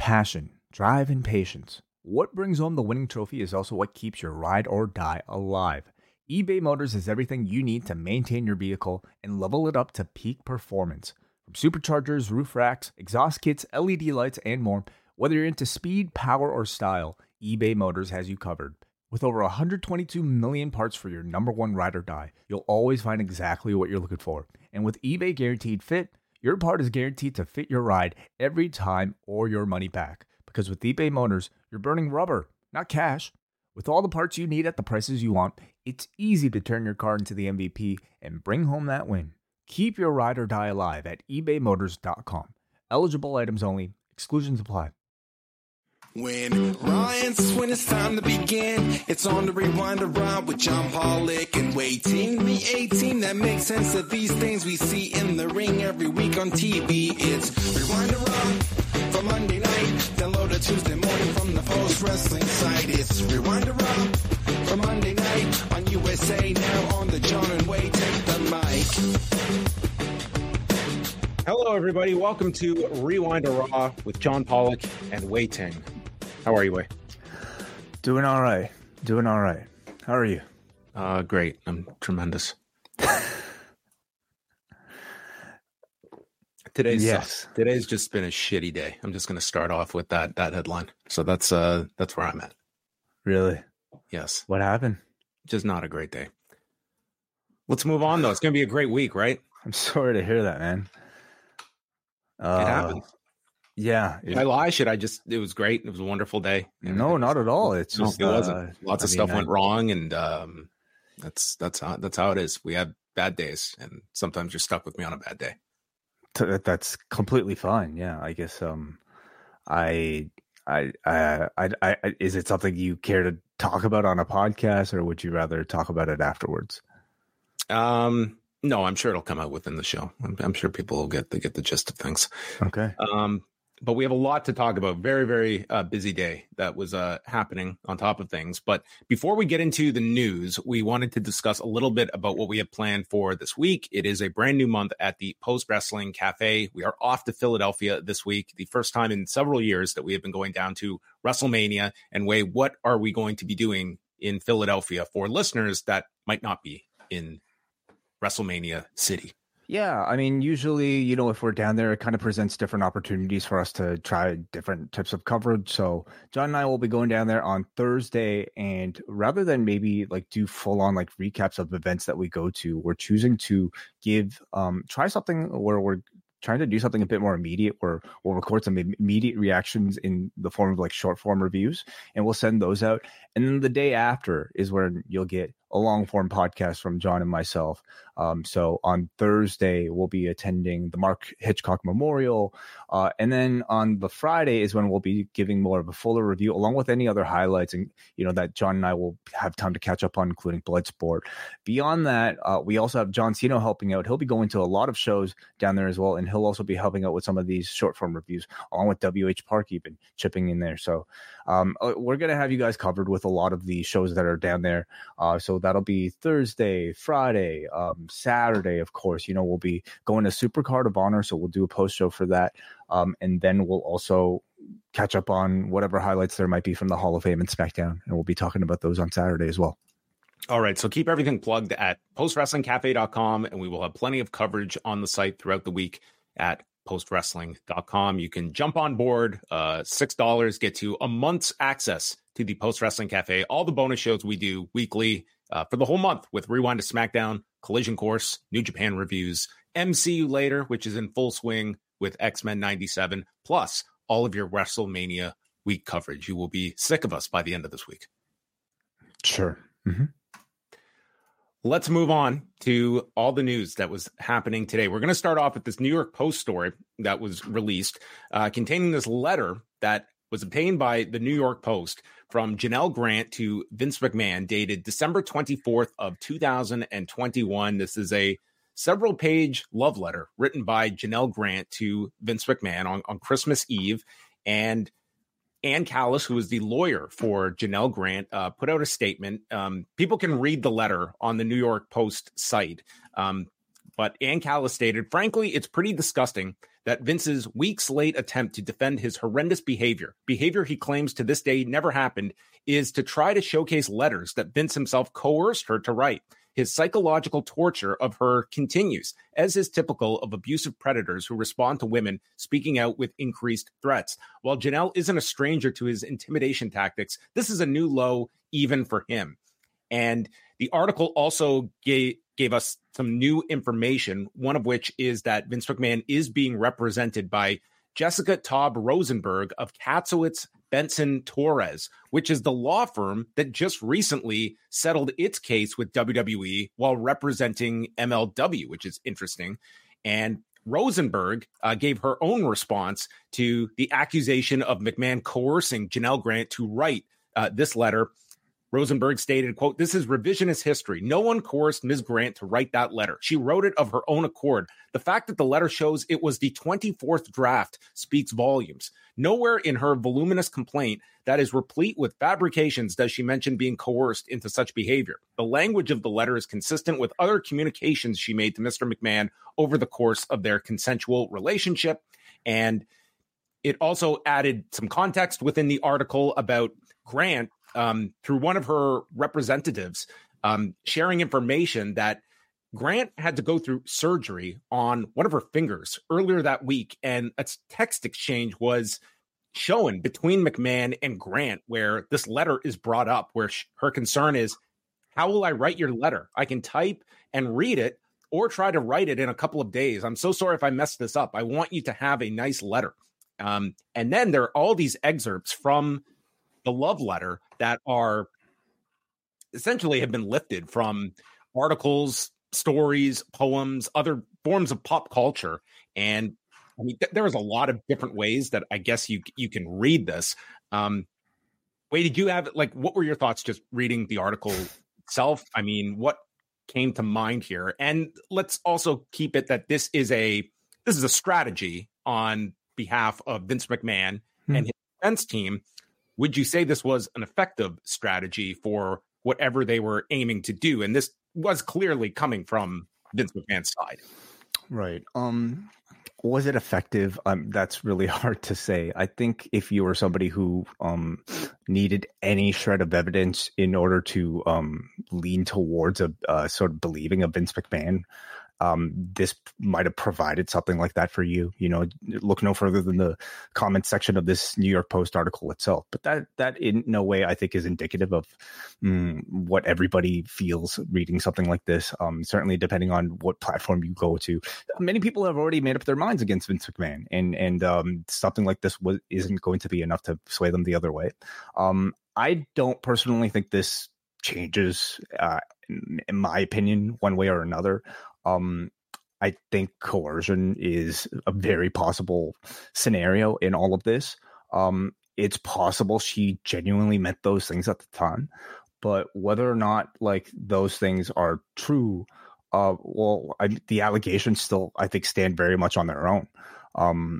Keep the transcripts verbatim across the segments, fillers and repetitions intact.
passion, drive, and patience. What brings home the winning trophy is also what keeps your ride or die alive. eBay Motors is everything you need to maintain your vehicle and level it up to peak performance. From superchargers, roof racks, exhaust kits, L E D lights, and more, whether you're into speed, power, or style, eBay Motors has you covered. With over one hundred twenty-two million parts for your number one ride or die, you'll always find exactly what you're looking for. And with eBay Guaranteed Fit, your part is guaranteed to fit your ride every time or your money back. Because with eBay Motors, you're burning rubber, not cash. With all the parts you need at the prices you want, it's easy to turn your car into the M V P and bring home that win. Keep your ride or die alive at ebay motors dot com. Eligible items only. Exclusions apply. When Ryan's when it's time to begin, it's on the Rewind Around with John Pollock and waiting the eighteen that makes sense of these things we see in the ring every week on T V. It's Rewind Around for Monday night, download a Tuesday morning from the Post Wrestling site. It's Rewind Around for Monday night on U S A Now on the John and Wai Take the Mic. Hello, everybody. Welcome to Rewind Raw with John Pollock and Wai Ting. How are you, Wai? Doing all right. Doing all right. How are you? Uh, great. I'm tremendous. Today's yes. Uh, today's just been a shitty day. I'm just going to start off with that that headline. So that's uh that's where I'm at. Really? Yes. What happened? Just not a great day. Let's move on though. It's going to be a great week, right? I'm sorry to hear that, man. Uh, it happens. Yeah. It, Should I lie? Should I just? It was great. It was a wonderful day. No, not at all. It's just no, it uh, wasn't. Lots I of mean, stuff I, went wrong, and um, that's that's how that's how it is. We have bad days, and sometimes you're stuck with me on a bad day. T- that's completely fine. Yeah, I guess. Um, I, I, I, I, I, is it something you care to talk about on a podcast, or would you rather talk about it afterwards? Um. No, I'm sure it'll come out within the show. I'm, I'm sure people will get the get the gist of things. Okay. Um, but we have a lot to talk about. Very, very uh, busy day that was uh, happening on top of things. But before we get into the news, we wanted to discuss a little bit about what we have planned for this week. It is a brand new month at the Post Wrestling Cafe. We are off to Philadelphia this week, the first time in several years that we have been going down to WrestleMania. And Wai, what are we going to be doing in Philadelphia for listeners that might not be in WrestleMania City? Yeah, I mean, usually, you know, if we're down there, it kind of presents different opportunities for us to try different types of coverage. So John and I will be going down there on Thursday, and rather than maybe like do full on like recaps of events that we go to, we're choosing to give um try something where we're trying to do something a bit more immediate, where we'll record some immediate reactions in the form of like short form reviews, and we'll send those out. And then the day after is where you'll get a long form podcast from John and myself. Um, so on Thursday, we'll be attending the Mark Hitchcock Memorial. Uh, and then on the Friday is when we'll be giving more of a fuller review, along with any other highlights, and, you know, that John and I will have time to catch up on, including Bloodsport. Beyond that, uh, we also have John Cena helping out. He'll be going to a lot of shows down there as well. And he'll also be helping out with some of these short form reviews, along with W H Park even chipping in there. So um, we're going to have you guys covered with a lot of the shows that are down there. Uh, so that'll be Thursday, Friday, um, Saturday, of course. You know, we'll be going to Supercard of Honor, so we'll do a post show for that. Um, and then we'll also catch up on whatever highlights there might be from the Hall of Fame and SmackDown. And we'll be talking about those on Saturday as well. All right. So keep everything plugged at post wrestling cafe dot com, and we will have plenty of coverage on the site throughout the week at post wrestling dot com. You can jump on board. Uh, six dollars gets you a month's access to the Post Wrestling Cafe. All the bonus shows we do weekly uh, for the whole month, with Rewind to SmackDown, Collision Course, New Japan reviews, M C U Later, which is in full swing with X-Men ninety-seven, plus all of your WrestleMania week coverage. You will be sick of us by the end of this week. Sure. Mm-hmm. Let's move on to all the news that was happening today. We're going to start off with this New York Post story that was released uh, containing this letter that was obtained by the New York Post from Janelle Grant to Vince McMahon, dated December twenty-fourth of two thousand twenty-one. This is a several page love letter written by Janelle Grant to Vince McMahon on, on Christmas Eve. And Ann Callis, who is the lawyer for Janelle Grant, uh, put out a statement. Um, people can read the letter on the New York Post site. Um, but Ann Callis stated, frankly, it's pretty disgusting that Vince's weeks late attempt to defend his horrendous behavior, behavior he claims to this day never happened, is to try to showcase letters that Vince himself coerced her to write. His psychological torture of her continues, as is typical of abusive predators who respond to women speaking out with increased threats. While Janelle isn't a stranger to his intimidation tactics, this is a new low even for him. And the article also gave, gave us some new information, one of which is that Vince McMahon is being represented by Jessica Taub Rosenberg of Katzowitz Benson Torres, which is the law firm that just recently settled its case with W W E while representing M L W, which is interesting. And Rosenberg uh, gave her own response to the accusation of McMahon coercing Janelle Grant to write uh, this letter. Rosenberg stated, quote, "This is revisionist history. No one coerced Miz Grant to write that letter. She wrote it of her own accord. The fact that the letter shows it was the twenty-fourth draft speaks volumes. Nowhere in her voluminous complaint that is replete with fabrications does she mention being coerced into such behavior. The language of the letter is consistent with other communications she made to Mister McMahon over the course of their consensual relationship." And it also added some context within the article about Grant Um, through one of her representatives, um, sharing information that Grant had to go through surgery on one of her fingers earlier that week. And a text exchange was shown between McMahon and Grant where this letter is brought up, where sh- her concern is, how will I write your letter? I can type and read it or try to write it in a couple of days. I'm so sorry if I messed this up. I want you to have a nice letter. Um, and then there are all these excerpts from the love letter that are essentially have been lifted from articles, stories, poems, other forms of pop culture. And I mean, th- there is a lot of different ways that I guess you you can read this. Um, Wade, did you have, like, what were your thoughts just reading the article itself? I mean, what came to mind here? And let's also keep it that this is a this is a strategy on behalf of Vince McMahon hmm. and his defense team. Would you say this was an effective strategy for whatever they were aiming to do? And this was clearly coming from Vince McMahon's side. Right. Um, was it effective? Um, that's really hard to say. I think if you were somebody who um, needed any shred of evidence in order to um, lean towards a uh, sort of believing of Vince McMahon, um, this might have provided something like that for you. You know, look no further than the comment section of this New York Post article itself. But that that in no way, I think, is indicative of mm, what everybody feels reading something like this. Um, certainly, depending on what platform you go to, many people have already made up their minds against Vince McMahon, and and um, something like this was, isn't going to be enough to sway them the other way. Um, I don't personally think this changes, uh, in, in my opinion, one way or another. Um, I think coercion is a very possible scenario in all of this. Um, it's possible she genuinely meant those things at the time, but whether or not like those things are true, uh, well, I, the allegations still, I think, stand very much on their own. Um,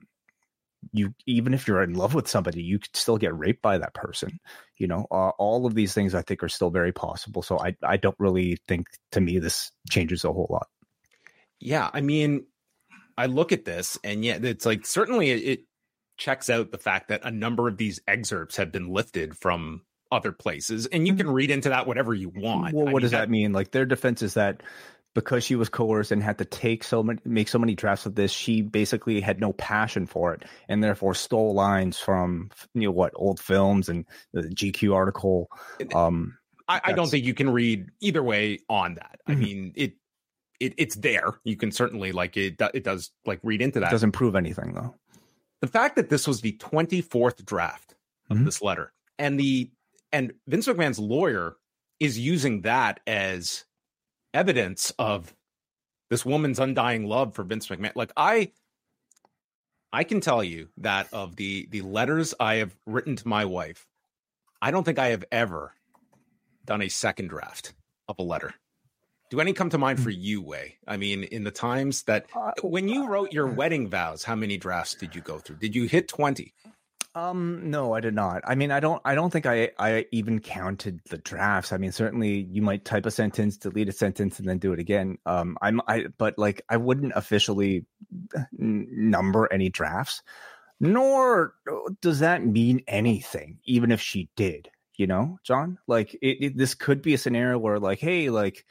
you even if you're in love with somebody, you could still get raped by that person. You know, uh, all of these things I think are still very possible. So I, I don't really think, to me, this changes a whole lot. Yeah, I mean, I look at this and yeah, it's like certainly it, it checks out the fact that a number of these excerpts have been lifted from other places, and you can read into that whatever you want. Well, what I mean, does that, that mean? Like, their defense is that because she was coerced and had to take so many, make so many drafts of this, she basically had no passion for it, and therefore stole lines from, you know, what, old films and the G Q article. Um, I, I don't think you can read either way on that. Mm-hmm. I mean, it. It, it's there. You can certainly like it. It does like read into that. It doesn't prove anything though. The fact that this was the twenty-fourth draft of mm-hmm. this letter, and the and Vince McMahon's lawyer is using that as evidence of this woman's undying love for Vince McMahon. Like I, I can tell you that of the the letters I have written to my wife, I don't think I have ever done a second draft of a letter. Do any come to mind for you, Wei? I mean, in the times that when you wrote your wedding vows, how many drafts did you go through? Did you hit twenty? Um, no, I did not. I mean, I don't, I don't think I, I even counted the drafts. I mean, certainly you might type a sentence, delete a sentence, and then do it again. Um, I'm, I, but like, I wouldn't officially n- number any drafts, nor does that mean anything, even if she did, you know, John, like it, it this could be a scenario where like, hey, like,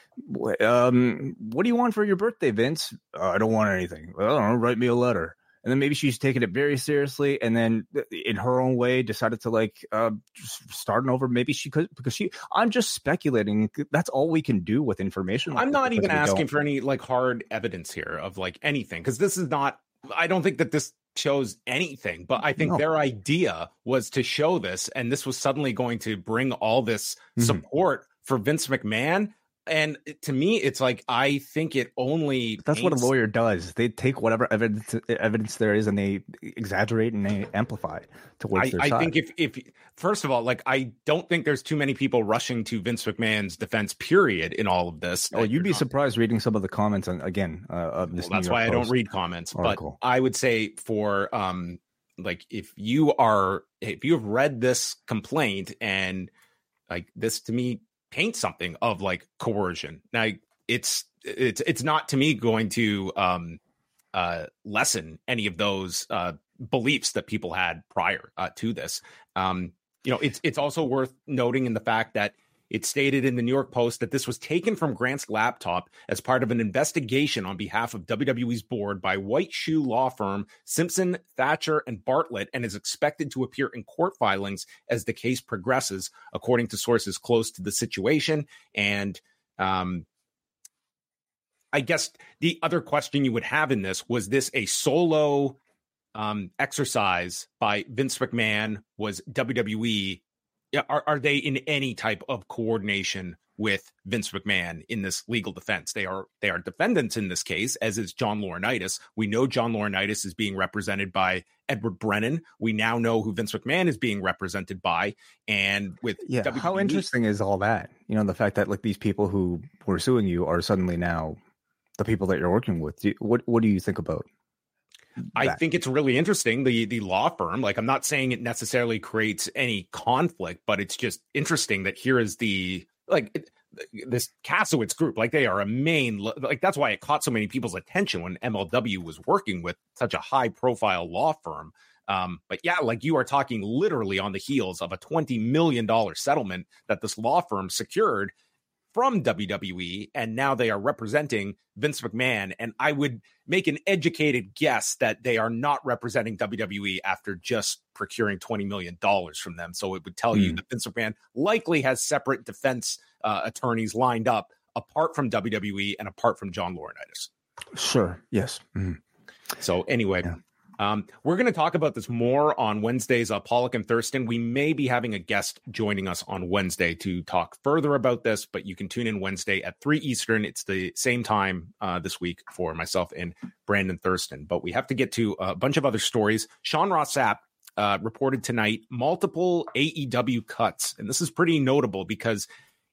um, what do you want for your birthday, Vince? Uh, I don't want anything. I don't know, write me a letter. And then maybe she's taken it very seriously, and then in her own way decided to like uh, just starting over. Maybe she could because she. I'm just speculating. That's all we can do with information. Like I'm not even asking don't. for any like hard evidence here of like anything, because this is not. I don't think that this shows anything, but I think No. their idea was to show this, and this was suddenly going to bring all this Mhm. support for Vince McMahon. And to me, it's like, I think it only That's what a paints- lawyer does. They take whatever evidence evidence there is and they exaggerate and they amplify towards I, their I side. think if, if, first of all, like, I don't think there's too many people rushing to Vince McMahon's defense, period, in all of this. Oh, you'd be surprised reading some of the comments on, again, uh, of this. Well, that's New York why I don't Post read comments. article. But I would say for, um, like, if you are, if you have read this complaint and like this to me paint something of like coercion. Now it's it's it's not to me going to um uh lessen any of those uh beliefs that people had prior uh, to this. Um you know, it's it's also worth noting in the fact that it stated in the New York Post that this was taken from Grant's laptop as part of an investigation on behalf of W W E's board by white shoe law firm Simpson, Thatcher, and Bartlett, and is expected to appear in court filings as the case progresses, according to sources close to the situation. And um, I guess the other question you would have in this, was this a solo um, exercise by Vince McMahon? Was W W E Are, are they in any type of coordination with Vince McMahon in this legal defense? They are they are defendants in this case, as is John Laurinaitis. We know John Laurinaitis is being represented by Edward Brennan. We now know who Vince McMahon is being represented by. And with Yeah, W W E, how interesting is all that? You know, the fact that like these people who were suing you are suddenly now the people that you're working with. Do you, what what do you think about I that? think it's really interesting. The the law firm, like, I'm not saying it necessarily creates any conflict, but it's just interesting that here is the, like, it, this Kasowitz group, like, they are a main, like, that's why it caught so many people's attention when M L W was working with such a high profile law firm. Um, but yeah, like, you are talking literally on the heels of a twenty million dollars settlement that this law firm secured from W W E, and now they are representing Vince McMahon. And I would make an educated guess that they are not representing W W E after just procuring twenty million dollars from them. So it would tell mm. you that Vince McMahon likely has separate defense uh, attorneys lined up apart from W W E and apart from John Laurinaitis. Sure. Yes. Mm. So anyway, yeah. Um, we're going to talk about this more on Wednesday's uh, Pollock and Thurston. We may be having a guest joining us on Wednesday to talk further about this, but you can tune in Wednesday at three Eastern. It's the same time uh, this week for myself and Brandon Thurston. But we have to get to a bunch of other stories. Sean Ross Sapp uh, reported tonight multiple A E W cuts. And this is pretty notable because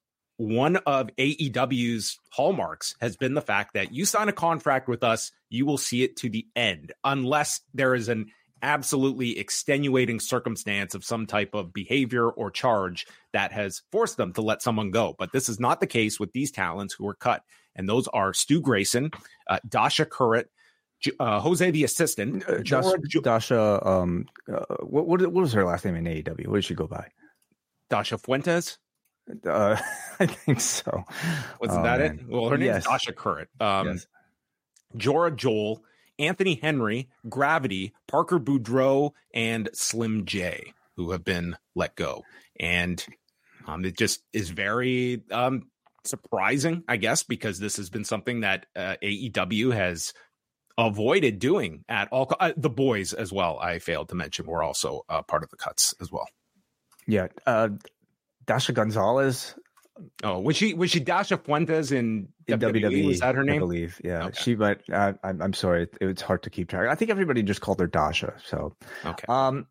one of A E W's hallmarks has been the fact that you sign a contract with us, you will see it to the end, unless there is an absolutely extenuating circumstance of some type of behavior or charge that has forced them to let someone go. But this is not the case with these talents who were cut. And those are Stu Grayson, uh, Dasha Currett, uh, Jose the assistant, uh, Dasha, Dasha um, uh, what, what, what was her last name in A E W? What did she go by? Dasha Fuentes. Uh, I think so. Wasn't oh, that man. it? Well, her name yes. is Dasha Currett. Um, yes. Jorah Joel, Anthony Henry, Gravity, Parker Boudreaux, and Slim J, who have been let go. And um, it just is very um, surprising, I guess, because this has been something that uh, A E W has avoided doing at all. Uh, the boys as well, I failed to mention, were also uh, part of the cuts as well. Yeah. Uh, Dasha Gonzalez. Oh, was she was she Dasha Fuentes in, in W W E? W W E? Was that her name? I believe. Yeah, okay. she. But uh, I'm I'm sorry, it, it's hard to keep track. I think everybody just called her Dasha. So, okay. Um,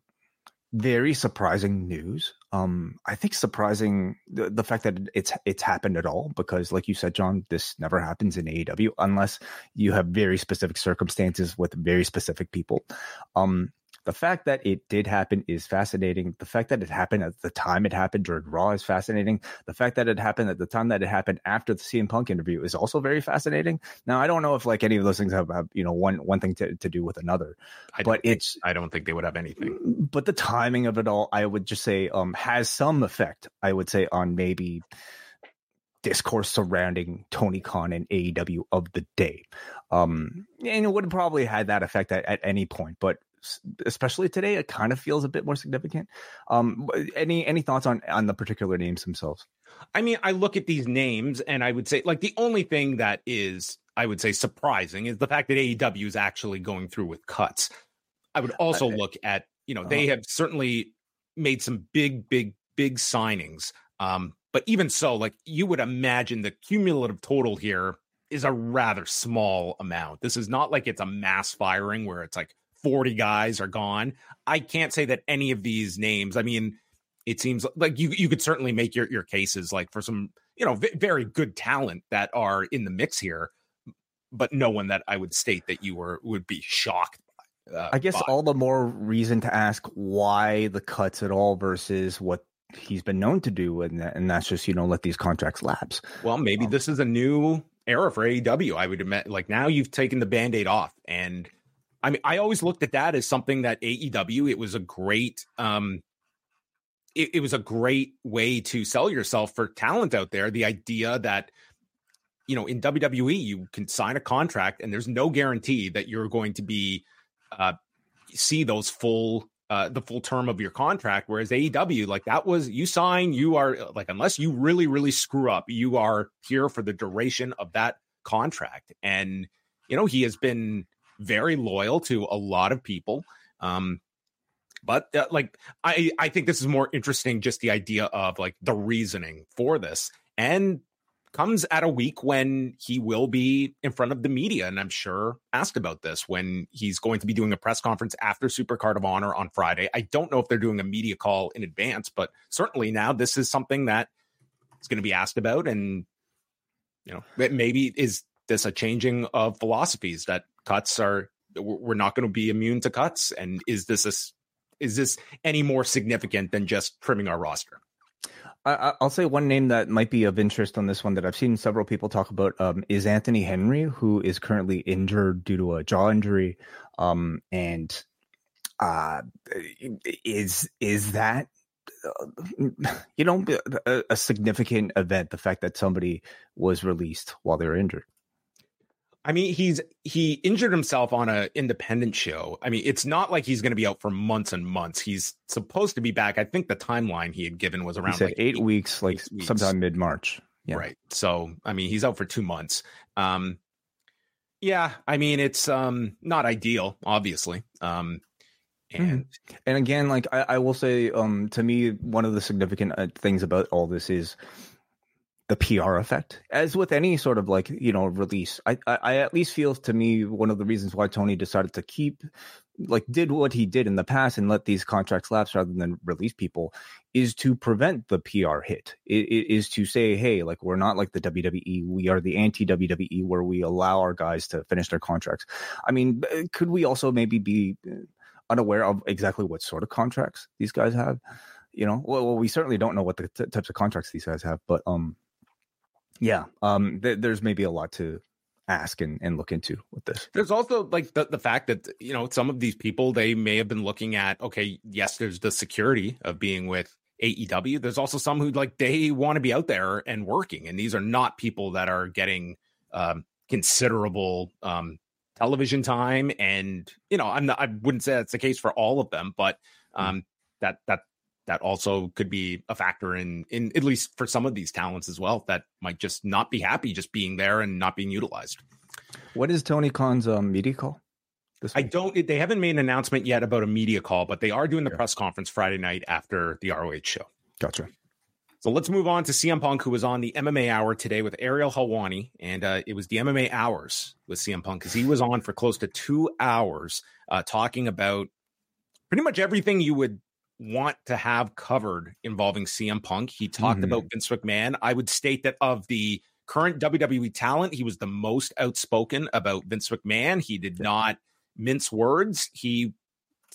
very surprising news. Um, I think surprising the, the fact that it's it's happened at all, because, like you said, John, this never happens in A E W unless you have very specific circumstances with very specific people. Um. The fact that it did happen is fascinating. The fact that it happened at the time it happened during Raw is fascinating. The fact that it happened at the time that it happened after the C M Punk interview is also very fascinating. Now, I don't know if like any of those things have, have you know, one one thing to, to do with another, I but think, it's I don't think they would have anything. But the timing of it all, I would just say, um, has some effect. I would say on maybe discourse surrounding Tony Khan and A E W of the day. Um, and it would have probably had that effect at, at any point, but especially today, it kind of feels a bit more significant. Um, any any thoughts on, on the particular names themselves? I mean, I look at these names and I would say, like, the only thing that is, I would say, surprising is the fact that A E W is actually going through with cuts. I would also uh, look at, you know, they uh, have certainly made some big, big, big signings. Um, But even so, like, you would imagine the cumulative total here is a rather small amount. This is not like it's a mass firing where it's like forty guys are gone. I can't say that any of these names, I mean, it seems like you, you could certainly make your, your cases like for some, you know, v- very good talent that are in the mix here, but no one that I would state that you were would be shocked by. Uh, I guess by. all the more reason to ask why the cuts at all versus what he's been known to do, and and that's just, you know, let these contracts lapse. Well, maybe um, this is a new era for A E W. I would admit, like, now you've taken the Band-Aid off, and I mean, I always looked at that as something that A E W, it was a great, um, it, it was a great way to sell yourself for talent out there. The idea that, you know, in W W E, you can sign a contract, and there's no guarantee that you're going to be uh, see those full. Uh, the full term of your contract, whereas A E W, like, that was, you sign, you are like, unless you really, really screw up, you are here for the duration of that contract. And, you know, he has been very loyal to a lot of people. Um, but uh, like, I, I think this is more interesting, just the idea of like the reasoning for this, and comes at a week when he will be in front of the media, and I'm sure asked about this when he's going to be doing a press conference after Supercard of Honor on Friday. I don't know if they're doing a media call in advance, but certainly now this is something that is going to be asked about. And, you know, maybe is this a changing of philosophies that cuts are, we're not going to be immune to cuts? And is this, a, is this any more significant than just trimming our roster? I, I'll say one name that might be of interest on this one that I've seen several people talk about um, is Anthony Henry, who is currently injured due to a jaw injury. Um, and uh, is is that, uh, you know, a, a significant event, the fact that somebody was released while they were injured? I mean, he's he injured himself on an independent show. I mean, it's not like he's going to be out for months and months. He's supposed to be back. I think the timeline he had given was around he said like eight, eight weeks, like eight weeks. Sometime mid-March. Yeah. Right. So, I mean, he's out for two months. Um, yeah, I mean, it's um, not ideal, obviously. Um, and mm-hmm. and again, like I, I will say, um, to me, one of the significant uh, things about all this is the P R effect. As with any sort of like, you know, release, I, I, I at least feel, to me, one of the reasons why Tony decided to keep, like, did what he did in the past and let these contracts lapse rather than release people is to prevent the P R hit. It, it is to say, hey, like, we're not like the W W E. We are the anti-W W E where we allow our guys to finish their contracts. I mean, could we also maybe be unaware of exactly what sort of contracts these guys have? You know, well, we certainly don't know what the t- types of contracts these guys have, but um, yeah, um, th- there's maybe a lot to ask and, and look into with this. There's also like the, the fact that, you know, some of these people, they may have been looking at, okay, yes, there's the security of being with A E W. There's also some who, like, they want to be out there and working. And these are not people that are getting um, considerable um, television time. And, you know, I'm not, I wouldn't say that's the case for all of them, but um, that, that, that also could be a factor in, in at least for some of these talents as well, that might just not be happy just being there and not being utilized. What is Tony Khan's um, media call? I don't, they haven't made an announcement yet about a media call, but they are doing the yeah. press conference Friday night after the R O H show. Gotcha. So let's move on to C M Punk, who was on the M M A Hour today with Ariel Helwani. And uh, it was the M M A Hours with C M Punk, because he was on for close to two hours uh, talking about pretty much everything you would want to have covered involving C M Punk. He talked mm-hmm. about Vince McMahon. I would state that of the current W W E talent, he was the most outspoken about Vince McMahon. He did not mince words. He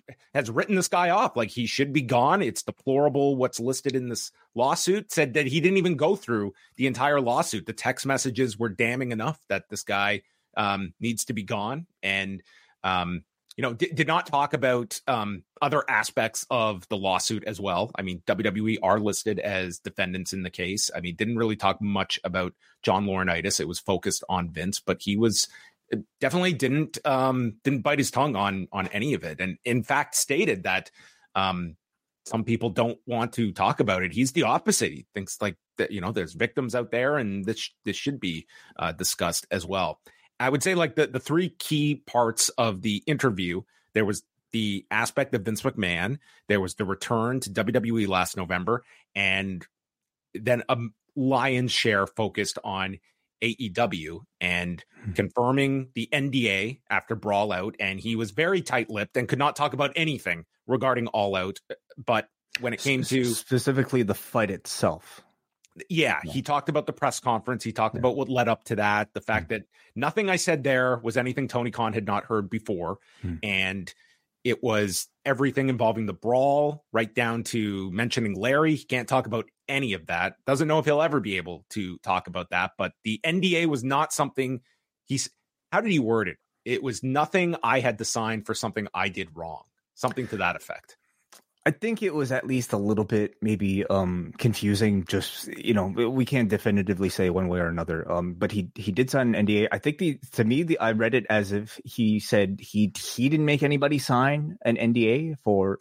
has written this guy off like he should be gone. It's deplorable what's listed in this lawsuit. Said that he didn't even go through the entire lawsuit. The text messages were damning enough that this guy um, needs to be gone. And um, you know, did, did not talk about um, other aspects of the lawsuit as well. I mean, W W E are listed as defendants in the case. I mean, didn't really talk much about John Laurinaitis. It was focused on Vince, but he was definitely didn't um, didn't bite his tongue on on any of it, and in fact stated that um, some people don't want to talk about it. He's the opposite. He thinks like that, you know, there's victims out there, and this this should be uh, discussed as well. I would say like the, the three key parts of the interview, there was the aspect of Vince McMahon, there was the return to W W E last November, and then a lion's share focused on A E W and hmm. confirming the N D A after Brawl Out. And he was very tight-lipped and could not talk about anything regarding All Out. But when it came to specifically the fight itself. Yeah, yeah, he talked about the press conference. He talked yeah. about what led up to that. The fact mm. that nothing I said there was anything Tony Khan had not heard before. Mm. And it was everything involving the brawl, right down to mentioning Larry. He can't talk about any of that. Doesn't know if he'll ever be able to talk about that. But the N D A was not something he's, how did he word it? It was nothing I had to sign for something I did wrong. Something to that effect. I think it was at least a little bit maybe um, confusing. Just, you know, we can't definitively say one way or another. Um, but he he did sign an N D A. I think the to me the I read it as if he said he he didn't make anybody sign an N D A for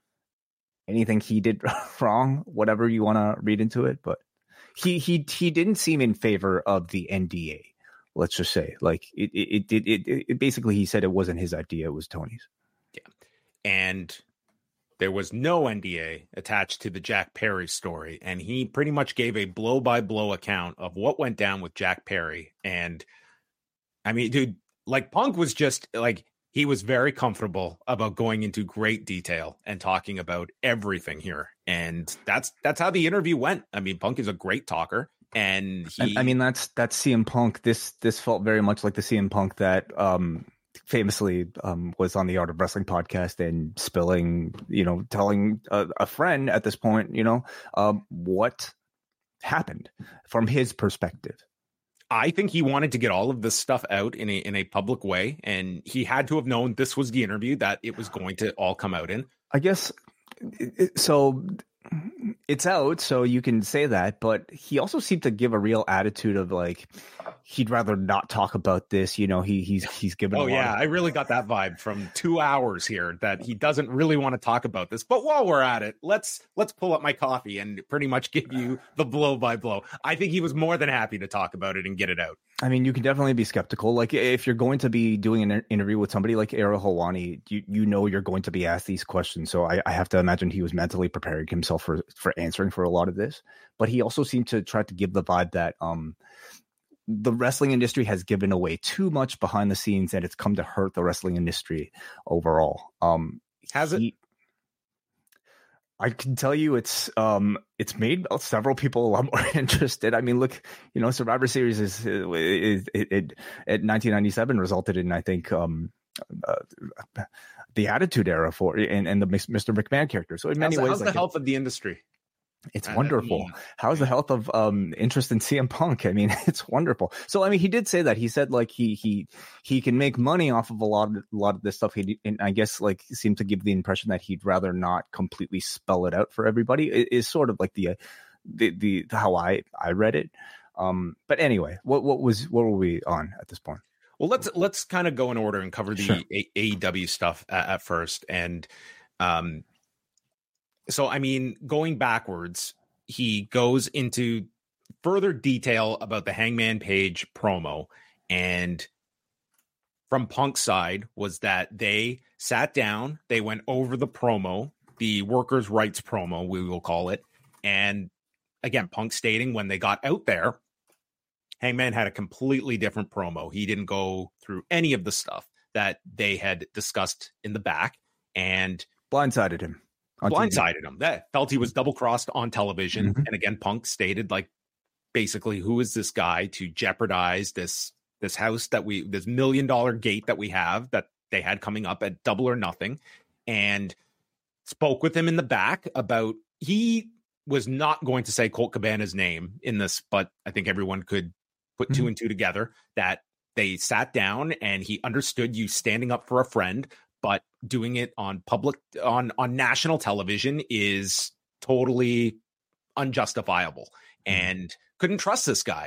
anything he did wrong. Whatever you want to read into it, but he he he didn't seem in favor of the N D A. Let's just say, like it it it it, it, it basically he said it wasn't his idea. It was Tony's. Yeah, and there was no N D A attached to the Jack Perry story, and he pretty much gave a blow-by-blow account of what went down with Jack Perry. And I mean, dude, like Punk was just like, he was very comfortable about going into great detail and talking about everything here. And that's that's how the interview went. I mean, Punk is a great talker, and he... I mean, that's that's C M Punk. This this felt very much like the C M Punk that um famously um, was on the Art of Wrestling podcast and spilling, you know, telling a, a friend at this point, you know, uh, what happened from his perspective. I think he wanted to get all of this stuff out in a in a public way, and he had to have known this was the interview that it was going to all come out in. I guess so. It's out, so you can say that, but he also seemed to give a real attitude of like he'd rather not talk about this. You know, he he's he's given. Oh a yeah, lot of- I really got that vibe from two hours here that he doesn't really want to talk about this. But while we're at it, let's let's pull up my coffee and pretty much give you the blow by blow. I think he was more than happy to talk about it and get it out. I mean, you can definitely be skeptical. Like if you're going to be doing an interview with somebody like Ariel Helwani, you you know you're going to be asked these questions. So I, I have to imagine he was mentally preparing himself for for answering for a lot of this. But he also seemed to try to give the vibe that um the wrestling industry has given away too much behind the scenes, and it's come to hurt the wrestling industry overall. Um, has he, it? I can tell you it's um it's made several people a lot more interested. I mean, look, you know, Survivor Series is, is it, it at nineteen ninety-seven resulted in, I think, um uh, the Attitude Era for and, and the Mister McMahon character. So in many how's, ways, how's like the health it, of the industry? It's wonderful. How's the health of um interest in C M Punk? I mean, it's wonderful. So I mean, he did say that. He said like he he he can make money off of a lot of a lot of this stuff. He and I guess like seemed to give the impression that he'd rather not completely spell it out for everybody. It is sort of like the the the how I I read it. Um, but anyway, what what was what were we on at this point? Well, let's let's kind of go in order and cover the sure. A E W stuff at, at first. And um. So, I mean, going backwards, he goes into further detail about the Hangman Page promo. And from Punk's side was that they sat down, they went over the promo, the workers' rights promo, we will call it. And again, Punk stating when they got out there, Hangman had a completely different promo. He didn't go through any of the stuff that they had discussed in the back and blindsided him. blindsided him. That felt he was double crossed on television. Mm-hmm. And again, Punk stated like basically, who is this guy to jeopardize this this house that we this million dollar gate that we have that they had coming up at Double or Nothing. and spoke with him in the back about, he was not going to say Colt Cabana's name in this, but I think everyone could put mm-hmm. two and two together, that they sat down and he understood you standing up for a friend, but doing it on public, on, on national television is totally unjustifiable, mm-hmm. and couldn't trust this guy.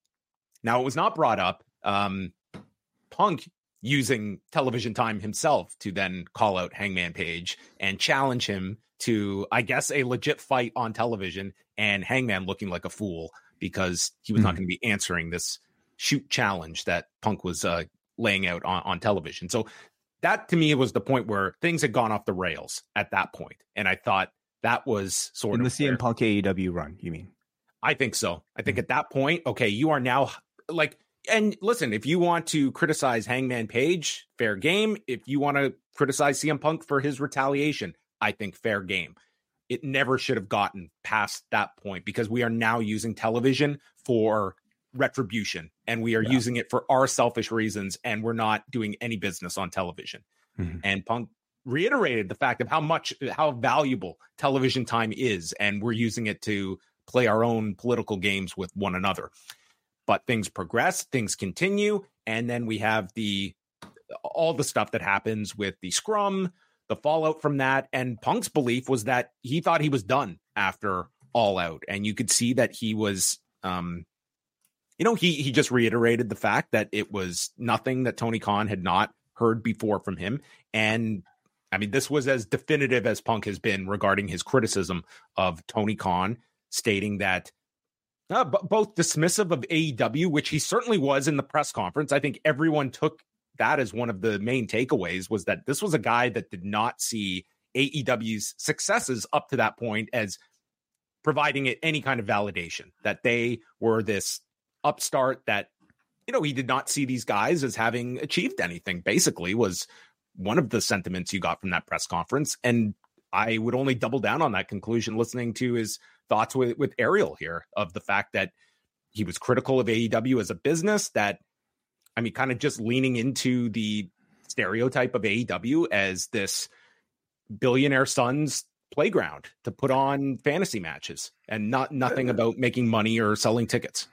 Now, it was not brought up, um, Punk using television time himself to then call out Hangman Page and challenge him to, I guess, a legit fight on television, and Hangman looking like a fool because he was mm-hmm. not going to be answering this shoot challenge that Punk was uh, laying out on, on television. So that to me was the point where things had gone off the rails at that point. And I thought that was sort in of the C M Punk A E W run, you mean? I think so. I think mm-hmm. at that point, okay, you are now like, and listen, if you want to criticize Hangman Page, fair game. If you want to criticize C M Punk for his retaliation, I think fair game. It never should have gotten past that point, because we are now using television for retribution, and we are yeah. using it for our selfish reasons, and we're not doing any business on television. Mm-hmm. And Punk reiterated the fact of how much, how valuable television time is, and we're using it to play our own political games with one another. But things progress, things continue, and then we have the all the stuff that happens with the scrum, the fallout from that, and Punk's belief was that he thought he was done after All Out, and you could see that he was, um, you know, he he just reiterated the fact that it was nothing that Tony Khan had not heard before from him, and I mean, this was as definitive as Punk has been regarding his criticism of Tony Khan, stating that. Uh, b- both dismissive of A E W, which he certainly was in the press conference. I think everyone took that as one of the main takeaways, was that this was a guy that did not see A E W's successes up to that point as providing it any kind of validation, that they were this upstart, that, you know, he did not see these guys as having achieved anything, basically, was one of the sentiments you got from that press conference. And I would only double down on that conclusion listening to his thoughts with, with Ariel here, of the fact that he was critical of A E W as a business, that, I mean, kind of just leaning into the stereotype of A E W as this billionaire son's playground to put on fantasy matches, and not nothing about making money or selling tickets.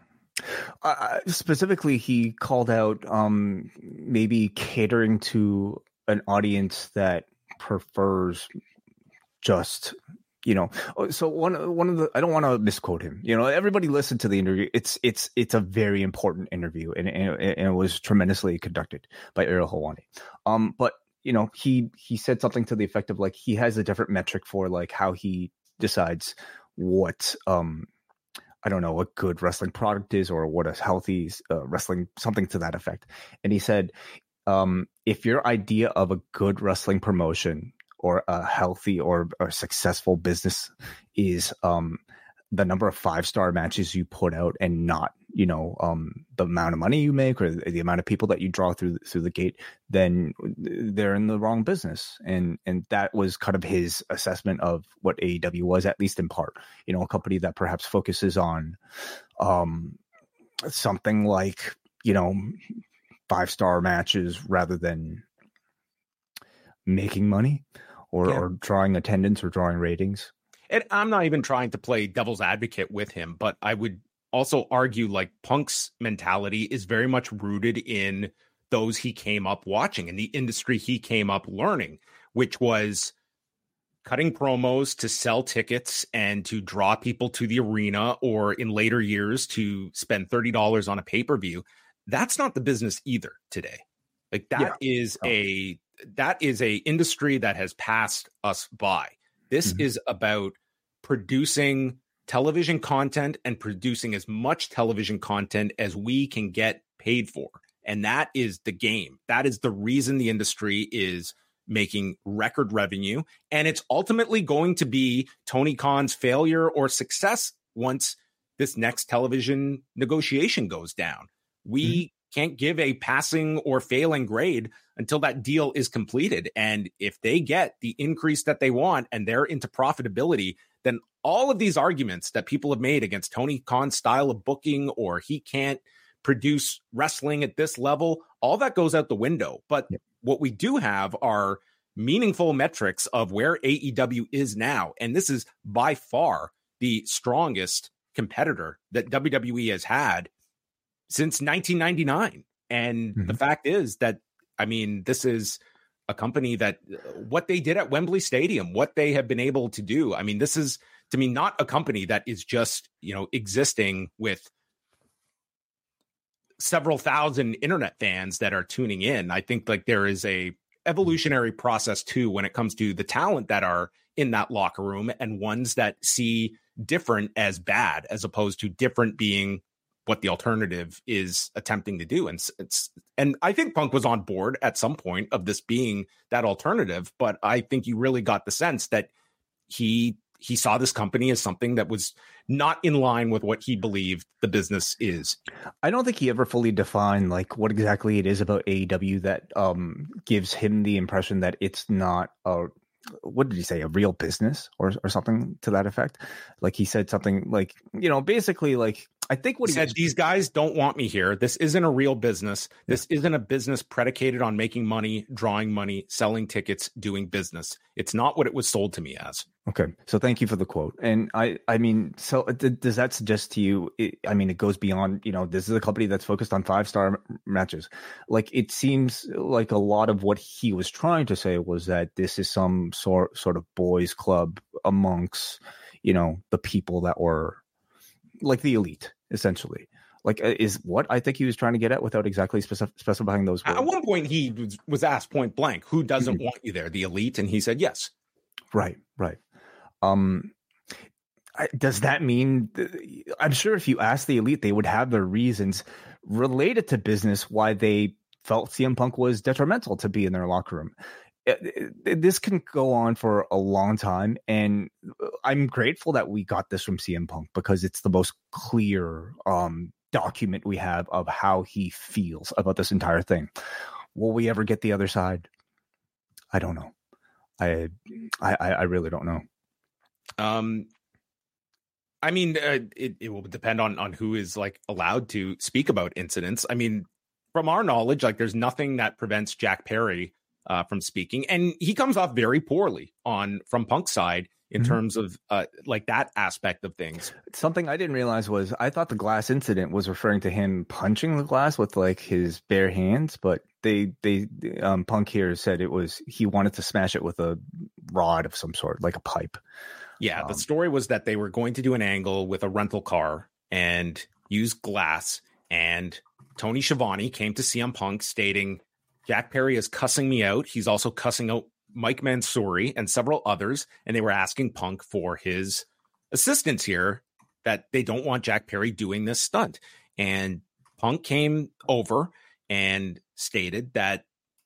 Uh, specifically, he called out um, maybe catering to an audience that prefers just, you know, so one one of the, I don't want to misquote him. You know, everybody listened to the interview. It's it's it's a very important interview, and, and, and it was tremendously conducted by Ariel Helwani. Um, but you know, he he said something to the effect of, like, he has a different metric for, like, how he decides what um I don't know, a good wrestling product is, or what a healthy uh, wrestling, something to that effect. And he said, um, if your idea of a good wrestling promotion or a healthy or a successful business is um, the number of five-star matches you put out, and not, you know, um, the amount of money you make or the amount of people that you draw through through the gate, then they're in the wrong business. And and that was kind of his assessment of what A E W was, at least in part. You know, a company that perhaps focuses on um, something like, you know, five-star matches rather than making money. Or, yeah. or drawing attendance or drawing ratings. And I'm not even trying to play devil's advocate with him, but I would also argue, like, Punk's mentality is very much rooted in those he came up watching, and the industry he came up learning, which was cutting promos to sell tickets and to draw people to the arena, or in later years to spend thirty dollars on a pay-per-view. That's not the business either today. Like, that yeah. is oh. a... that is a industry that has passed us by. This mm-hmm. is about producing television content and producing as much television content as we can get paid for. And that is the game. That is the reason the industry is making record revenue. And it's ultimately going to be Tony Khan's failure or success once this next television negotiation goes down. We mm-hmm. can't give a passing or failing grade until that deal is completed. And if they get the increase that they want and they're into profitability, then all of these arguments that people have made against Tony Khan's style of booking, or he can't produce wrestling at this level, all that goes out the window. But yep. what we do have are meaningful metrics of where A E W is now. And this is by far the strongest competitor that W W E has had since nineteen ninety-nine. And mm-hmm. the fact is that, I mean, this is a company that what they did at Wembley Stadium, what they have been able to do. I mean, this is, to me, not a company that is just, you know, existing with several thousand internet fans that are tuning in. I think like there is a evolutionary process too when it comes to the talent that are in that locker room, and ones that see different as bad, as opposed to different being what the alternative is attempting to do. And it's, and I think Punk was on board at some point of this being that alternative, but I think you really got the sense that he he saw this company as something that was not in line with what he believed the business is. I don't think he ever fully defined like what exactly it is about A E W that um, gives him the impression that it's not a, what did he say, a real business or or something to that effect. Like he said something like, you know, basically like, I think what he he said, was, these guys don't want me here. This isn't a real business. This yeah. isn't a business predicated on making money, drawing money, selling tickets, doing business. It's not what it was sold to me as. Okay. So thank you for the quote. And I, I mean, so th- does that suggest to you, it, I mean, it goes beyond, you know, this is a company that's focused on five-star matches. Like it seems like a lot of what he was trying to say was that this is some sort, sort of boys club amongst, you know, the people that were like the elite, essentially. Like is what I think he was trying to get at without exactly specif- specifying those words. At one point he was, was asked point blank, who doesn't mm-hmm. want you there, the elite? And he said, yes. Right, right. Um, I, does that mean, I'm sure if you ask the elite, they would have their reasons related to business why they felt C M Punk was detrimental to be in their locker room. It, it, this can go on for a long time, and I'm grateful that we got this from C M Punk because it's the most clear um, document we have of how he feels about this entire thing. Will we ever get the other side? I don't know. I I, I really don't know. Um, I mean, uh, it, it will depend on, on who is like allowed to speak about incidents. I mean, from our knowledge, like there's nothing that prevents Jack Perry uh, from speaking, and he comes off very poorly on from Punk's side in mm-hmm. terms of uh, like that aspect of things. Something I didn't realize was I thought the glass incident was referring to him punching the glass with like his bare hands, but they they um, Punk here said it was he wanted to smash it with a rod of some sort, like a pipe. Yeah, um, the story was that they were going to do an angle with a rental car and use glass, and Tony Schiavone came to C M Punk stating, Jack Perry is cussing me out. He's also cussing out Mike Mansouri and several others, and they were asking Punk for his assistance here, that they don't want Jack Perry doing this stunt. And Punk came over and stated that,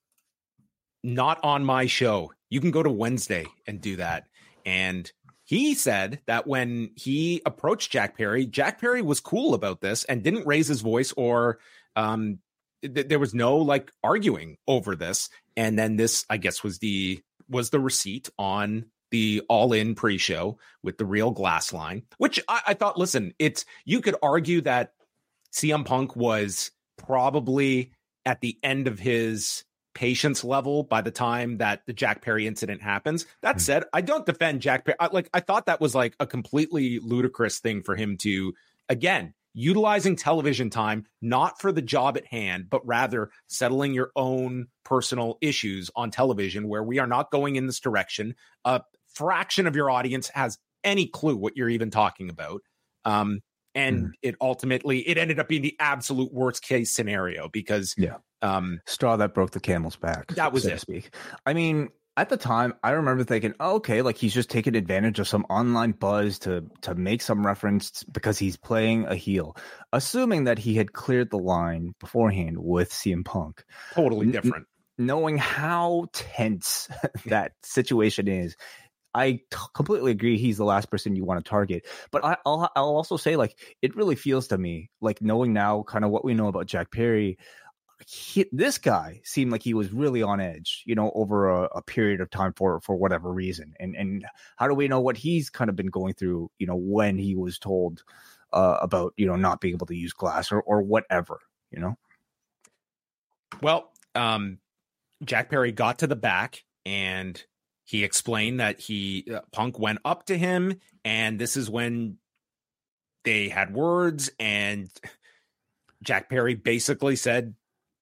not on my show. You can go to Wednesday and do that. And he said that when he approached Jack Perry, Jack Perry was cool about this and didn't raise his voice, or um, th- there was no like arguing over this. And then this, I guess, was the was the receipt on the All In pre-show with the real glass line, which I, I thought, listen, it's you could argue that C M Punk was probably at the end of his patience level by the time that the Jack Perry incident happens. That said, I don't defend Jack Perry. I, like I thought that was like a completely ludicrous thing for him to, again, utilizing television time, not for the job at hand, but rather settling your own personal issues on television, where we are not going in this direction. A fraction of your audience has any clue what you're even talking about. Um, and mm. it ultimately, it ended up being the absolute worst case scenario because yeah. Um, straw that broke the camel's back. That was so it. To speak. I mean, at the time, I remember thinking, oh, okay, like he's just taking advantage of some online buzz to to make some reference because he's playing a heel, assuming that he had cleared the line beforehand with C M Punk. Totally different. N- knowing how tense that situation is, I t- completely agree. He's the last person you want to target. But I, I'll I'll also say, like, it really feels to me like, knowing now kind of what we know about Jack Perry, He, this guy seemed like he was really on edge, you know, over a, a period of time for for whatever reason. And and how do we know what he's kind of been going through, you know, when he was told uh, about, you know, not being able to use glass or or whatever, you know? Well, um, Jack Perry got to the back and he explained that he uh, Punk went up to him, and this is when they had words, and Jack Perry basically said,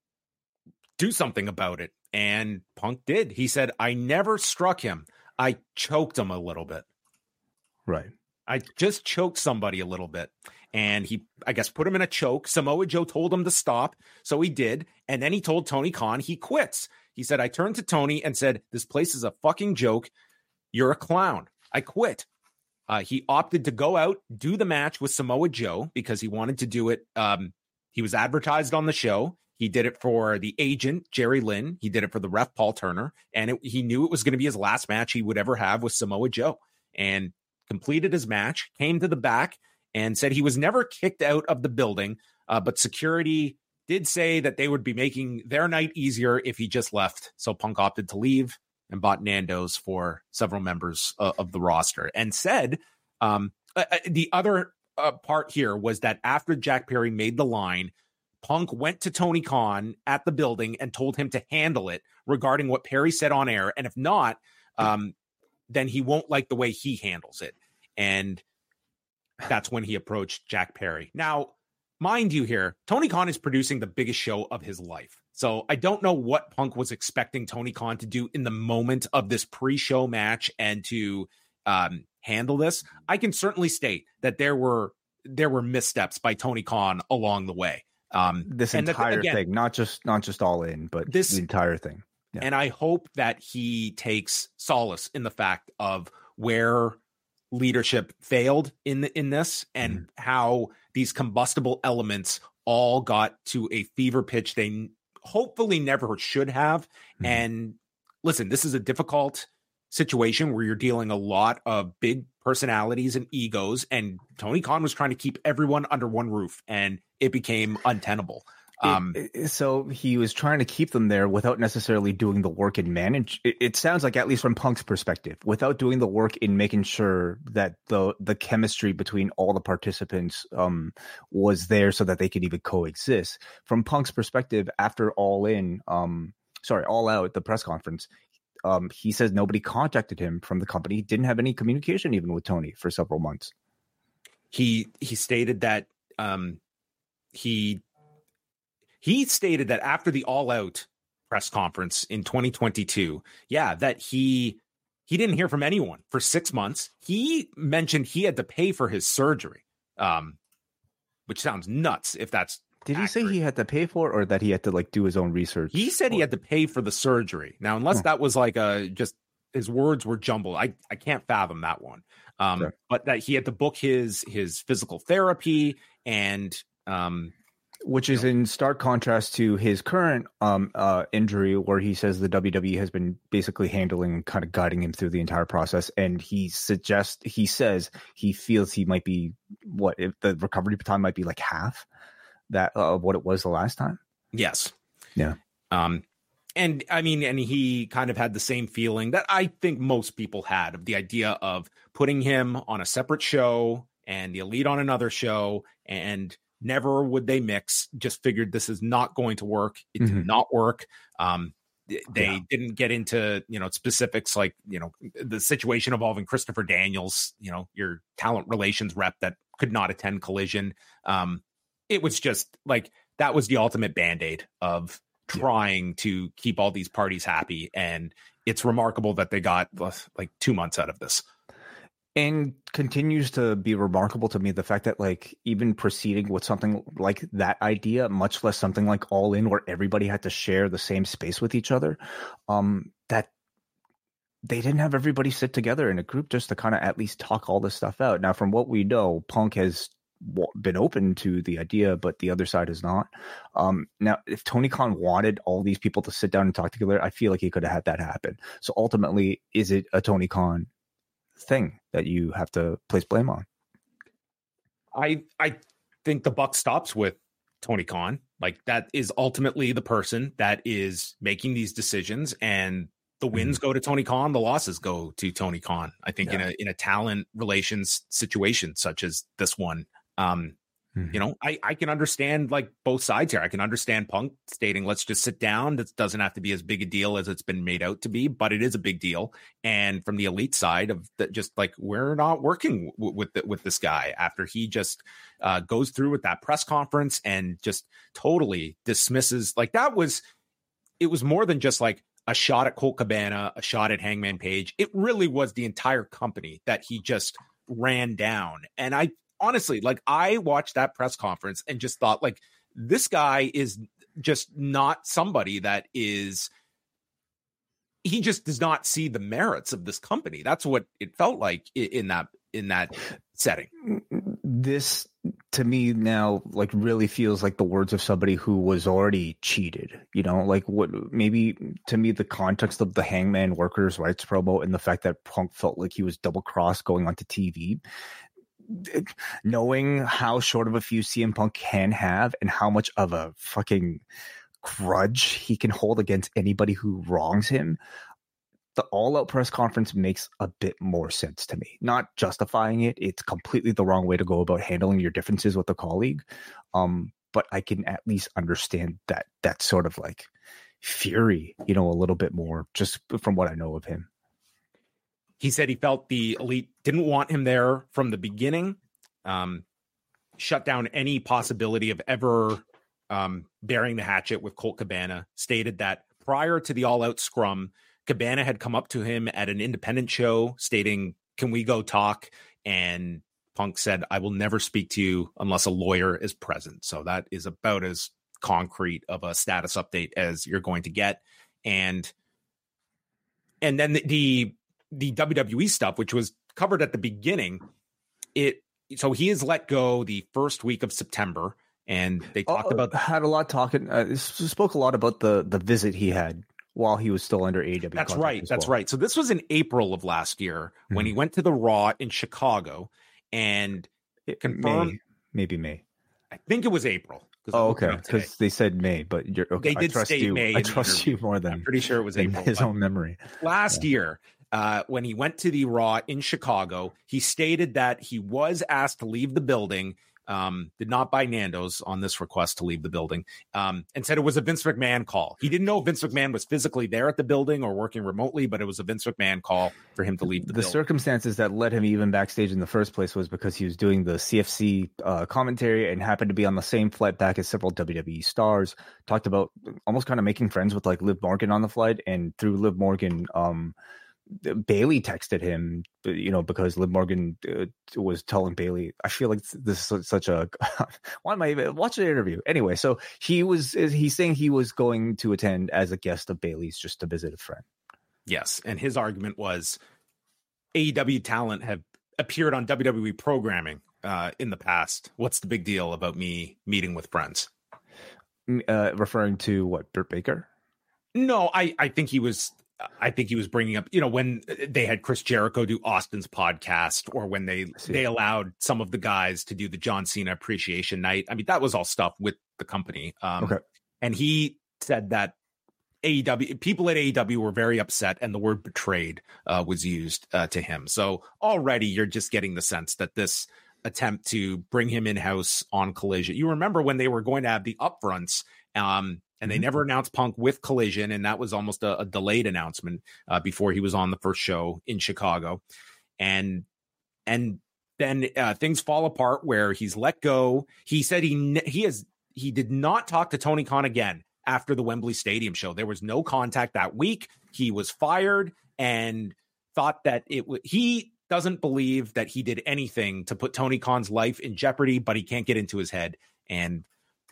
do something about it. And Punk did. He said, I never struck him. I choked him a little bit. Right. I just choked somebody a little bit. And he, I guess, put him in a choke. Samoa Joe told him to stop. So he did. And then he told Tony Khan he quits. He said, I turned to Tony and said, this place is a fucking joke. You're a clown. I quit. Uh, he opted to go out, do the match with Samoa Joe because he wanted to do it. Um, he was advertised on the show. He did it for the agent, Jerry Lynn. He did it for the ref, Paul Turner. And it, he knew it was going to be his last match he would ever have with Samoa Joe. And completed his match, came to the back, and said he was never kicked out of the building. Uh, but security did say that they would be making their night easier if he just left. So Punk opted to leave and bought Nando's for several members uh, of the roster, and said um, uh, the other uh, part here was that after Jack Perry made the line, Punk went to Tony Khan at the building and told him to handle it regarding what Perry said on air. And if not, um, then he won't like the way he handles it. And that's when he approached Jack Perry. Now, mind you here, Tony Khan is producing the biggest show of his life. So I don't know what Punk was expecting Tony Khan to do in the moment of this pre-show match and to um, handle this. I can certainly state that there were there were missteps by Tony Khan along the way. Um, this entire the, again, thing, not just not just All In, but this the entire thing. Yeah. And I hope that he takes solace in the fact of where leadership failed in the, in this, and mm. how these combustible elements all got to a fever pitch they hopefully never should have. Mm. And listen, this is a difficult situation where you're dealing a lot of big personalities and egos, and Tony Khan was trying to keep everyone under one roof, and it became untenable. Um, it, so he was trying to keep them there without necessarily doing the work and manage. It, it sounds like, at least from Punk's perspective, without doing the work in making sure that the the chemistry between all the participants um, was there so that they could even coexist. From Punk's perspective, after All In, um, sorry, All Out, the press conference, um, he says nobody contacted him from the company, didn't have any communication even with Tony for several months. He he stated that um, he. He stated that after the All Out press conference in twenty twenty-two, yeah, that he he didn't hear from anyone for six months. He mentioned he had to pay for his surgery, um, which sounds nuts if that's Did accurate. He say he had to pay for it, or that he had to like do his own research? He said he had to pay for the surgery. Now, unless oh. that was like a just his words were jumbled, I, I can't fathom that one. Um, sure. But that he had to book his his physical therapy and um Which is in stark contrast to his current um, uh, injury, where he says the W W E has been basically handling and kind of guiding him through the entire process. And he suggests, he says he feels he might be, what, if the recovery time might be like half that uh, of what it was the last time. Yes. Yeah. Um, and I mean, and he kind of had the same feeling that I think most people had of the idea of putting him on a separate show and the Elite on another show, and never would they mix. Just figured this is not going to work. It mm-hmm. did not work. Um, they yeah. didn't get into, you know, specifics like, you know, the situation involving Christopher Daniels, you know, your talent relations rep that could not attend Collision. Um, it was just like, that was the ultimate Band-Aid of trying yeah. to keep all these parties happy. And it's remarkable that they got like two months out of this. And continues to be remarkable to me the fact that, like, even proceeding with something like that idea, much less something like All In, where everybody had to share the same space with each other, um, that they didn't have everybody sit together in a group just to kind of at least talk all this stuff out. Now, from what we know, Punk has been open to the idea, but the other side is not. Um, now, if Tony Khan wanted all these people to sit down and talk together, I feel like he could have had that happen. So ultimately, is it a Tony Khan thing that you have to place blame on? I I think the buck stops with Tony Khan. Like, that is ultimately the person that is making these decisions, and the wins mm-hmm. go to Tony Khan, the losses go to Tony Khan. I think yeah. in a in a talent relations situation such as this one, um, You know, I, I can understand like both sides here. I can understand Punk stating, let's just sit down. This doesn't have to be as big a deal as it's been made out to be, but it is a big deal. And from the elite side of that, just like, we're not working w- with the, with this guy after he just uh, goes through with that press conference and just totally dismisses. Like that was, it was more than just like a shot at Colt Cabana, a shot at Hangman Page. It really was the entire company that he just ran down. And I, honestly, like I watched that press conference and just thought like, this guy is just not somebody that is, he just does not see the merits of this company. That's what it felt like in that, in that setting. This to me now like really feels like the words of somebody who was already cheated, you know, like what maybe to me the context of the Hangman Workers' Rights promo and the fact that Punk felt like he was double crossed going onto T V. Knowing how short of a fuse C M Punk can have and how much of a fucking grudge he can hold against anybody who wrongs him, the All Out press conference makes a bit more sense to me. Not justifying it. It's completely the wrong way to go about handling your differences with a colleague. Um, but I can at least understand that that sort of like fury, you know, a little bit more just from what I know of him. He said he felt the elite didn't want him there from the beginning, um, shut down any possibility of ever um, bearing the hatchet with Colt Cabana, stated that prior to the All Out scrum, Cabana had come up to him at an independent show stating, can we go talk? And Punk said, I will never speak to you unless a lawyer is present. So that is about as concrete of a status update as you're going to get. And, and then the, the the W W E stuff, which was covered at the beginning, it so he is let go the first week of September, and they talked oh, about had a lot talking. Uh, spoke a lot about the the visit he had while he was still under A E W. That's right. That's well. right. So this was in April of last year mm-hmm. when he went to the Raw in Chicago, and it confirmed May, maybe May. I think it was April. Oh, okay. Because they said May, but you're okay. They did I trust state you. May. I trust you more than I'm pretty sure it was April. His own memory. Last yeah. year. Uh, when he went to the Raw in Chicago, he stated that he was asked to leave the building, um, did not buy Nando's on this request to leave the building, um, and said it was a Vince McMahon call. He didn't know if Vince McMahon was physically there at the building or working remotely, but it was a Vince McMahon call for him to leave the, the building. The circumstances that led him even backstage in the first place was because he was doing the C F C uh, commentary and happened to be on the same flight back as several W W E stars. Talked about almost kind of making friends with like Liv Morgan on the flight, and through Liv Morgan, um, Bailey texted him, you know, because Liv Morgan uh, was telling Bailey, I feel like this is such a, why am I even watch the interview? Anyway, so he was, he's saying he was going to attend as a guest of Bailey's just to visit a friend. Yes. And his argument was A E W talent have appeared on W W E programming uh, in the past. What's the big deal about me meeting with friends? Uh, referring to what, Britt Baker? No, I, I think he was, I think he was bringing up, you know, when they had Chris Jericho do Austin's podcast, or when they they allowed some of the guys to do the John Cena appreciation night. I mean, that was all stuff with the company. Um, okay. And he said that A E W people at A E W were very upset, and the word betrayed uh, was used uh, to him. So already you're just getting the sense that this attempt to bring him in-house on Collision. You remember when they were going to have the upfronts, um, and they never announced Punk with Collision, and that was almost a, a delayed announcement uh, before he was on the first show in Chicago. And and then uh, things fall apart where he's let go. He said he he has he did not talk to Tony Khan again after the Wembley Stadium show. There was no contact that week. He was fired and thought that it w- he doesn't believe that he did anything to put Tony Khan's life in jeopardy, but he can't get into his head. And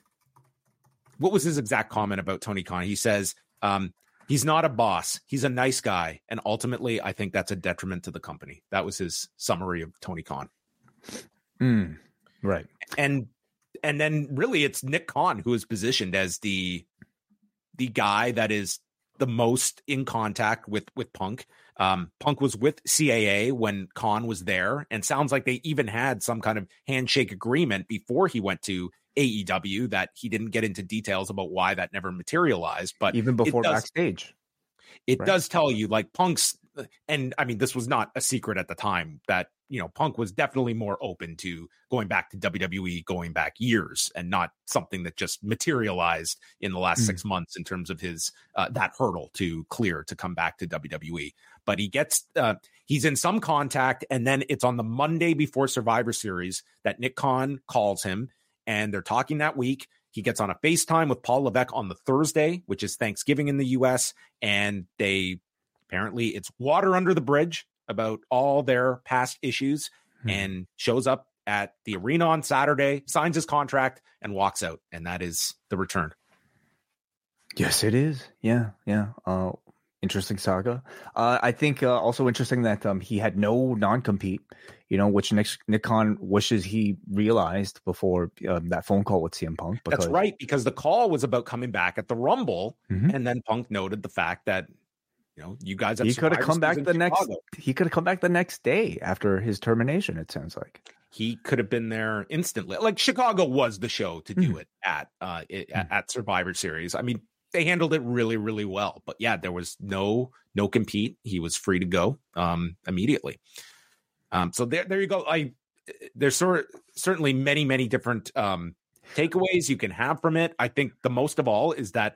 what was his exact comment about Tony Khan? He says, um, he's not a boss. He's a nice guy. And ultimately, I think that's a detriment to the company. That was his summary of Tony Khan. Mm, right. And and then really it's Nick Khan who is positioned as the the guy that is the most in contact with, with Punk. Um, Punk was with C A A when Khan was there, and sounds like they even had some kind of handshake agreement before he went to A E W that he didn't get into details about why that never materialized. But even before it does, backstage, it right. does tell you like Punk's and I mean, this was not a secret at the time that, you know, Punk was definitely more open to going back to W W E, going back years, and not something that just materialized in the last mm. six months in terms of his, uh, that hurdle to clear to come back to W W E. But he gets, uh, he's in some contact, and then it's on the Monday before Survivor Series that Nick Khan calls him, and they're talking that week. He gets on a FaceTime with Paul Levesque on the Thursday, which is Thanksgiving in the U S, and they apparently it's water under the bridge about all their past issues, hmm. and shows up at the arena on Saturday, signs his contract, and walks out. And that is the return. Yes, it is. Yeah, yeah. Uh, interesting saga. Uh, I think uh, also interesting that um, he had no non-compete, you know, which Nick, Nick Khan wishes he realized before um, that phone call with C M Punk. Because... That's right, because the call was about coming back at the Rumble, mm-hmm. and then Punk noted the fact that, you know, you guys have he could have come back the Chicago. next. He could have come back the next day after his termination. It sounds like he could have been there instantly. Like Chicago was the show to do mm. it at uh it, mm. at Survivor Series. I mean, they handled it really, really well. But yeah, there was no no compete. He was free to go um immediately. Um, so there there you go. I there's sort certainly many many different um takeaways you can have from it. I think the most of all is that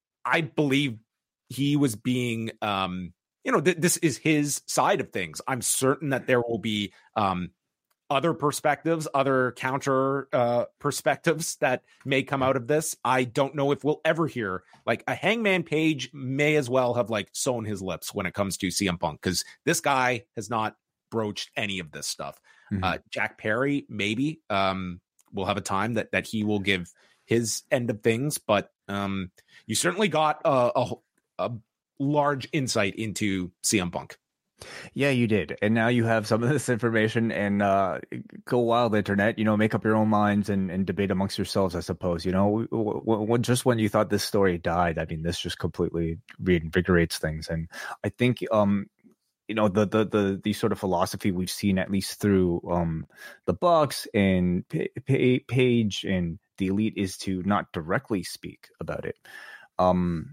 I believe he was being, um, you know, th- this is his side of things. I'm certain that there will be um, other perspectives, other counter uh, perspectives that may come out of this. I don't know if we'll ever hear, like, a Hangman Page may as well have, like, sewn his lips when it comes to C M Punk, because this guy has not broached any of this stuff. Mm-hmm. Uh, Jack Perry, maybe, um, will have a time that that he will give his end of things, but um, you certainly got a, a a large insight into C M Punk. Yeah, you did. And now you have some of this information, and uh, go wild, internet, you know, make up your own minds and, and debate amongst yourselves, I suppose. You know, w- w- just when you thought this story died, I mean, this just completely reinvigorates things. And I think, um, you know, the, the, the, the sort of philosophy we've seen, at least through um, the Bucks and P- P- Page and the Elite, is to not directly speak about it. Um,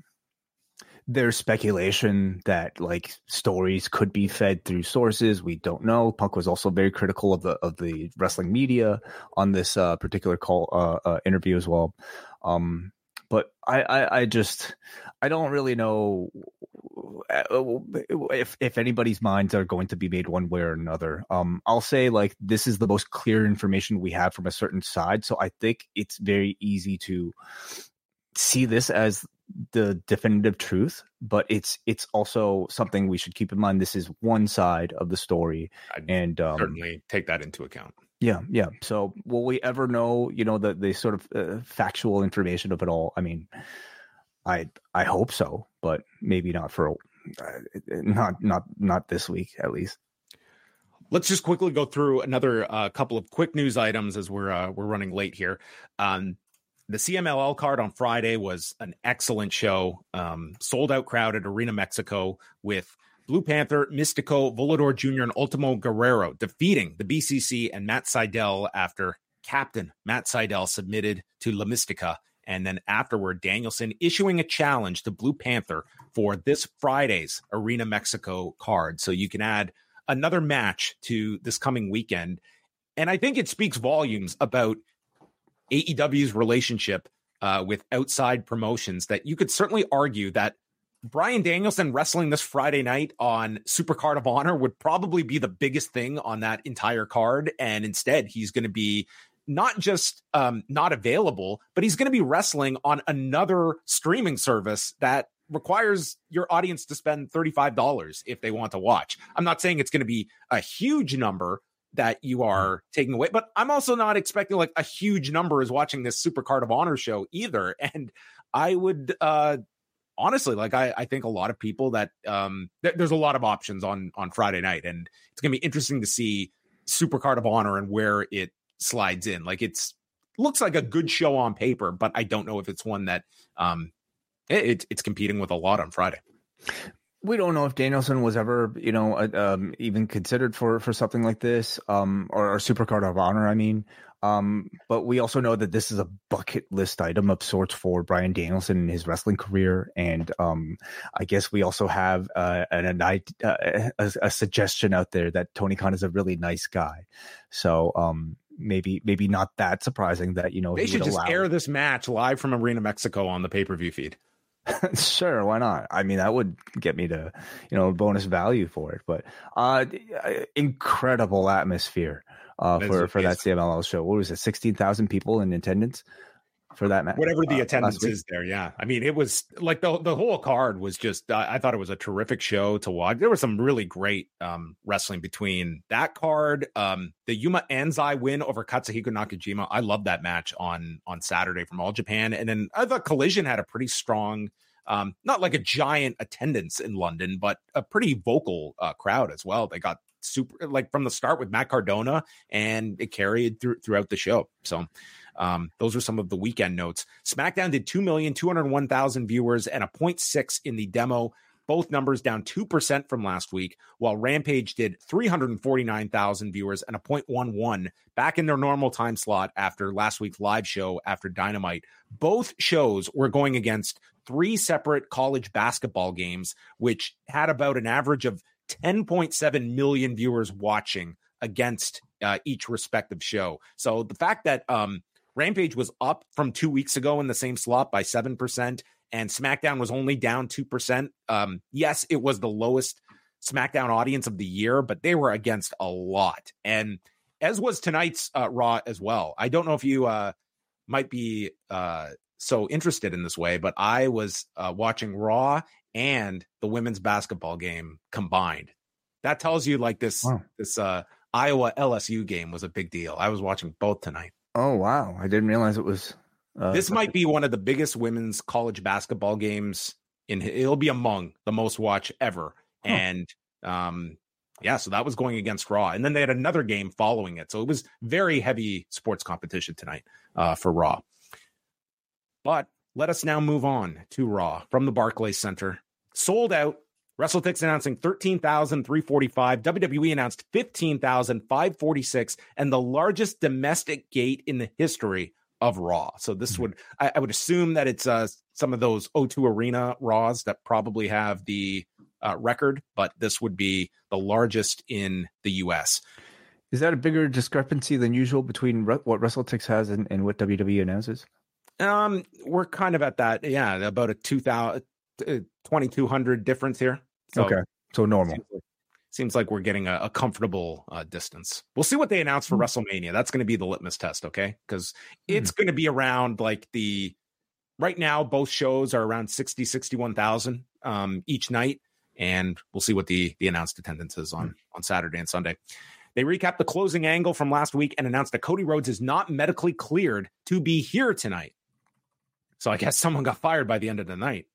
There's speculation that like stories could be fed through sources. We don't know. Punk was also very critical of the of the wrestling media on this uh, particular call uh, uh, interview as well. Um, but I, I, I just I don't really know if if anybody's minds are going to be made one way or another. Um, I'll say like this is the most clear information we have from a certain side, so I think it's very easy to see this as the definitive truth, but it's it's also something we should keep in mind. This is one side of the story. I'd and um, certainly take that into account. Yeah, yeah. So will we ever know, you know, the the sort of uh, factual information of it all? I mean, I I hope so, but maybe not for uh, not not not this week at least. Let's just quickly go through another uh, couple of quick news items as we're uh, we're running late here. Um, The C M L L card on Friday was an excellent show. Um, sold out crowd at Arena Mexico with Blue Panther, Mystico, Volador Junior, and Ultimo Guerrero defeating the B C C and Matt Sydal after Captain Matt Sydal submitted to La Mystica. And then afterward, Danielson issuing a challenge to Blue Panther for this Friday's Arena Mexico card. So you can add another match to this coming weekend. And I think it speaks volumes about A E W's relationship uh, with outside promotions, that you could certainly argue that Bryan Danielson wrestling this Friday night on Supercard of Honor would probably be the biggest thing on that entire card. And instead, he's going to be not just um, not available, but he's going to be wrestling on another streaming service that requires your audience to spend thirty-five dollars if they want to watch. I'm not saying it's going to be a huge number that you are taking away, but I'm also not expecting like a huge number is watching this Supercard of Honor show either. And I would uh, honestly, like, I, I think a lot of people that um, th- there's a lot of options on, on Friday night, and it's going to be interesting to see Supercard of Honor and where it slides in. Like, it's looks like a good show on paper, but I don't know if it's one that um, it, it's competing with a lot on Friday. We don't know if Danielson was ever, you know, uh, um, even considered for, for something like this, um, or, or Supercard of Honor. I mean, Um, but we also know that this is a bucket list item of sorts for Bryan Danielson in his wrestling career. And um, I guess we also have uh, an, a, a, a suggestion out there that Tony Khan is a really nice guy. So um, maybe maybe not that surprising that, you know, they should just allow... air this match live from Arena Mexico on the pay-per-view feed. Sure, why not? I mean, that would get me to, you know, bonus value for it. But uh, incredible atmosphere. Uh, for, for that C M L L show. What was it, sixteen thousand people in attendance for that match? Whatever the uh, attendance is there, yeah. I mean, it was like the the whole card was just, uh, I thought it was a terrific show to watch. There was some really great um, wrestling between that card. Um, the Yuma Anzai win over Katsuhiko Nakajima. I love that match on, on Saturday from All Japan. And then I thought Collision had a pretty strong, um, not like a giant attendance in London, but a pretty vocal uh, crowd as well. They got super, like from the start with Matt Cardona, and it carried through throughout the show. So um, those are some of the weekend notes. SmackDown did two million two hundred one thousand viewers and a point six in the demo, both numbers down two percent from last week, while Rampage did three hundred forty-nine thousand viewers and a point one one, back in their normal time slot after last week's live show after Dynamite. Both shows were going against three separate college basketball games, which had about an average of ten point seven million viewers watching against uh, each respective show. So the fact that um, Rampage was up from two weeks ago in the same slot by seven percent and SmackDown was only down two percent. Um, yes, it was the lowest SmackDown audience of the year, but they were against a lot. And as was tonight's uh, Raw as well. I don't know if you uh, might be uh, so interested in this way, but I was uh, watching Raw and the women's basketball game combined. That tells you like this, wow. this uh, Iowa L S U game was a big deal. I was watching both tonight. Oh, wow. I didn't realize it was. Uh, this might be one of the biggest women's college basketball games in, it'll be among the most watched ever. Huh. And um, yeah, so that was going against Raw. And then they had another game following it. So it was very heavy sports competition tonight uh, for Raw. But let us now move on to Raw from the Barclays Center. Sold out. WrestleTix announcing thirteen thousand three hundred forty-five. W W E announced fifteen thousand five hundred forty-six, and the largest domestic gate in the history of Raw. So this mm-hmm. would, I, I would assume that it's uh, some of those O two Arena Raws that probably have the uh, record, but this would be the largest in the U S. Is that a bigger discrepancy than usual between re- what WrestleTix has and, and what W W E announces? Um, we're kind of at that, yeah, about a two thousand. twenty-two hundred difference here. So, okay, so normal. Seems like, seems like we're getting a, a comfortable uh, distance. We'll see what they announce for mm-hmm. WrestleMania. That's going to be the litmus test, okay? Because mm-hmm. it's going to be around like the right now. Both shows are around sixty, sixty-one thousand um, each night, and we'll see what the the announced attendance is on mm-hmm. on Saturday and Sunday. They recapped the closing angle from last week and announced that Cody Rhodes is not medically cleared to be here tonight. So I guess someone got fired by the end of the night.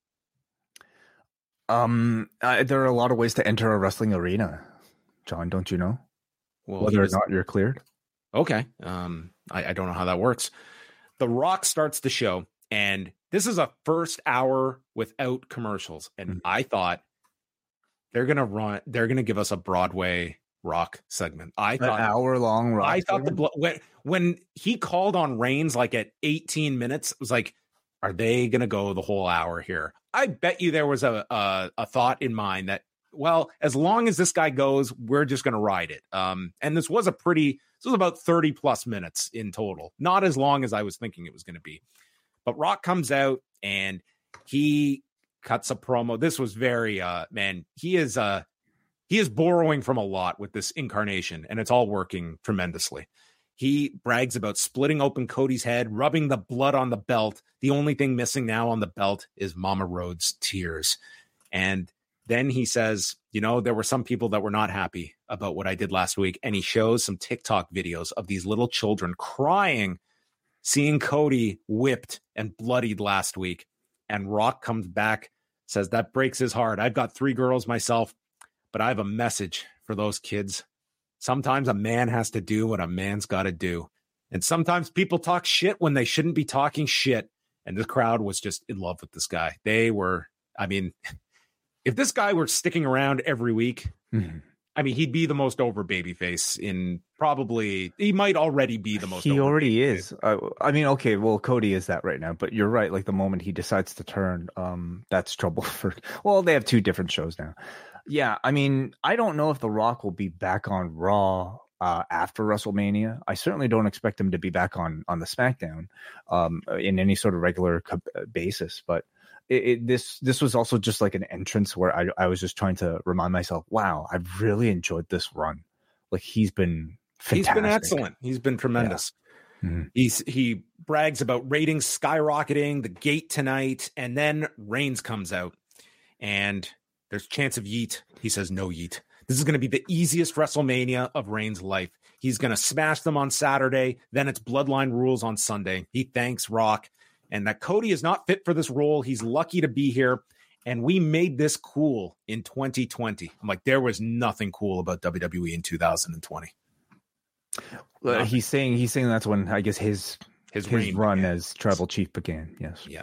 Um, uh, there are a lot of ways to enter a wrestling arena, John. Don't you know? Well, whether was, or not you're cleared. Okay. Um, I, I don't know how that works. The Rock starts the show, and this is a first hour without commercials. And mm-hmm. I thought they're gonna run. They're gonna give us a Broadway Rock segment. I thought an hour long. Rock I thought segment? the when when he called on Reigns like at eighteen minutes, it was like, are they gonna go the whole hour here? I bet you there was a, a a thought in mind that, well, as long as this guy goes, we're just going to ride it. Um, and this was a pretty, this was about thirty plus minutes in total. Not as long as I was thinking it was going to be. But Rock comes out and he cuts a promo. This was very, uh, man, he is, uh, he is borrowing from a lot with this incarnation, and it's all working tremendously. He brags about splitting open Cody's head, rubbing the blood on the belt. The only thing missing now on the belt is Mama Rhodes' tears. And then he says, you know, there were some people that were not happy about what I did last week. And he shows some TikTok videos of these little children crying, seeing Cody whipped and bloodied last week. And Rock comes back, says that breaks his heart. I've got three girls myself, but I have a message for those kids. Sometimes a man has to do what a man's got to do. And sometimes people talk shit when they shouldn't be talking shit. And the crowd was just in love with this guy. They were, I mean, if this guy were sticking around every week, mm-hmm. I mean, he'd be the most over babyface in probably. He might already be the most. He over already is. I, I mean, okay, well, Cody is that right now, but you're right. Like the moment he decides to turn, um, that's trouble for. Well, they have two different shows now. Yeah, I mean, I don't know if The Rock will be back on Raw uh, after WrestleMania. I certainly don't expect him to be back on on the SmackDown um, in any sort of regular co- basis, but. It, it, this this was also just like an entrance where I I was just trying to remind myself, wow, I've really enjoyed this run. Like he's been fantastic. He's been excellent. He's been tremendous. Yeah. Mm-hmm. He's he brags about ratings skyrocketing, the gate tonight, and then Reigns comes out, and there's chance of yeet. He says no yeet. This is going to be the easiest WrestleMania of Reigns' life. He's going to smash them on Saturday. Then it's Bloodline Rules on Sunday. He thanks Rock. And that Cody is not fit for this role. He's lucky to be here. And we made this cool in twenty twenty. I'm like, there was nothing cool about W W E in two thousand twenty. Uh, he's saying he's saying that's when I guess his his, his run began. as tribal chief began. Yes. Yeah.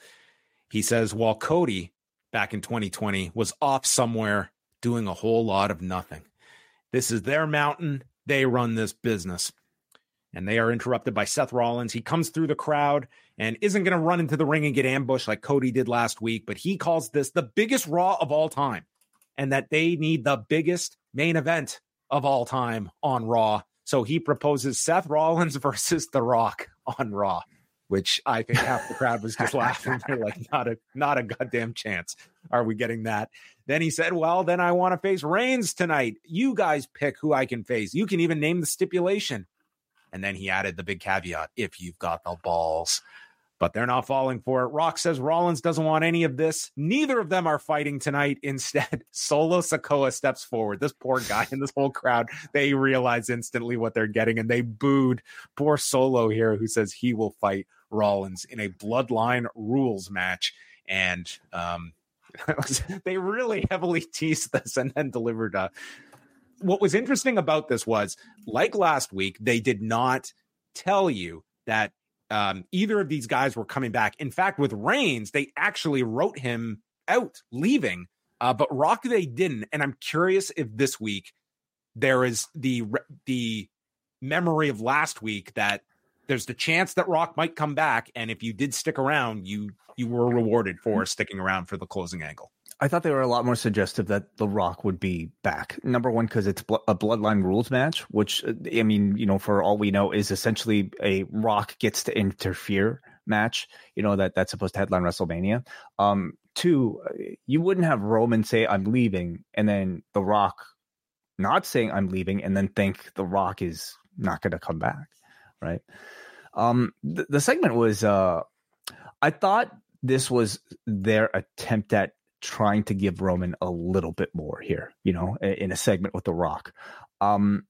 He says, while Cody back in twenty twenty was off somewhere doing a whole lot of nothing. This is their mountain. They run this business. And they are interrupted by Seth Rollins. He comes through the crowd and isn't going to run into the ring and get ambushed like Cody did last week, but he calls this the biggest Raw of all time and that they need the biggest main event of all time on Raw. So he proposes Seth Rollins versus The Rock on Raw, which I think half the crowd was just laughing. They're like, not a, not a goddamn chance. Are we getting that? Then he said, well, then I want to face Reigns tonight. You guys pick who I can face. You can even name the stipulation. And then he added the big caveat, if you've got the balls. But they're not falling for it. Rock says Rollins doesn't want any of this. Neither of them are fighting tonight. Instead, Solo Sikoa steps forward. This poor guy in this whole crowd, they realize instantly what they're getting, and they booed poor Solo here, who says he will fight Rollins in a Bloodline Rules match. And um, they really heavily teased this and then delivered a... What was interesting about this was, like last week, they did not tell you that um, either of these guys were coming back. In fact, with Reigns, they actually wrote him out, leaving. Uh, but Rock, they didn't. And I'm curious if this week there is the the memory of last week that there's the chance that Rock might come back. And if you did stick around, you you were rewarded for sticking around for the closing angle. I thought they were a lot more suggestive that The Rock would be back. Number one, because it's a Bloodline Rules match, which, I mean, you know, for all we know, is essentially a Rock gets to interfere match, you know, that that's supposed to headline WrestleMania. Um, two, you wouldn't have Roman say, I'm leaving, and then The Rock not saying I'm leaving, and then think The Rock is not going to come back, right? Um, the, the segment was, uh, I thought this was their attempt at trying to give Roman a little bit more here, you know, in a segment with The Rock. Um,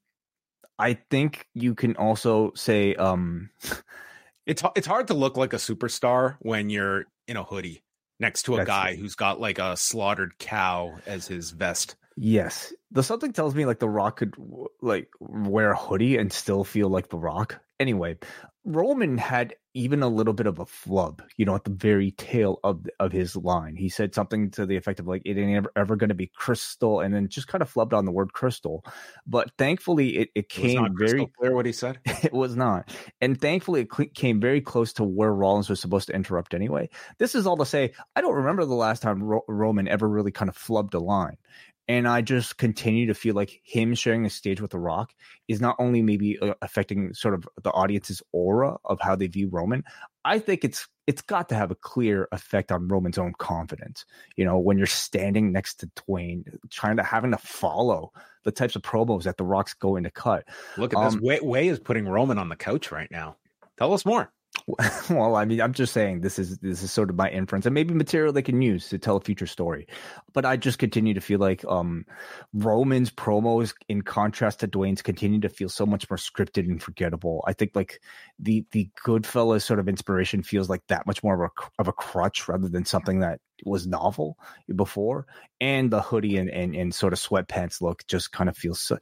I think you can also say um, it's it's hard to look like a superstar when you're in a hoodie next to a guy true. who's got like a slaughtered cow as his vest. Yes. The something tells me like The Rock could like wear a hoodie and still feel like The Rock. Anyway, Roman had even a little bit of a flub, you know, at the very tail of of his line. He said something to the effect of like, it ain't ever, ever going to be crystal, and then just kind of flubbed on the word crystal. But thankfully, it, it came it very clear what he said. It was not. And thankfully, it cl- came very close to where Rollins was supposed to interrupt anyway. This is all to say, I don't remember the last time Ro- Roman ever really kind of flubbed a line. And I just continue to feel like him sharing the stage with The Rock is not only maybe uh, affecting sort of the audience's aura of how they view Roman. I think it's it's got to have a clear effect on Roman's own confidence. You know, when you're standing next to Dwayne, trying to having to follow the types of promos that The Rock's going to cut. Look at um, this. Way, Way is putting Roman on the couch right now. Tell us more. Well, I mean, I'm just saying this is this is sort of my inference, and maybe material they can use to tell a future story. But I just continue to feel like um, Roman's promos, in contrast to Dwayne's, continue to feel so much more scripted and forgettable. I think like the the Goodfellas sort of inspiration feels like that much more of a of a crutch rather than something that was novel before. And the hoodie and, and, and sort of sweatpants look just kind of feels so,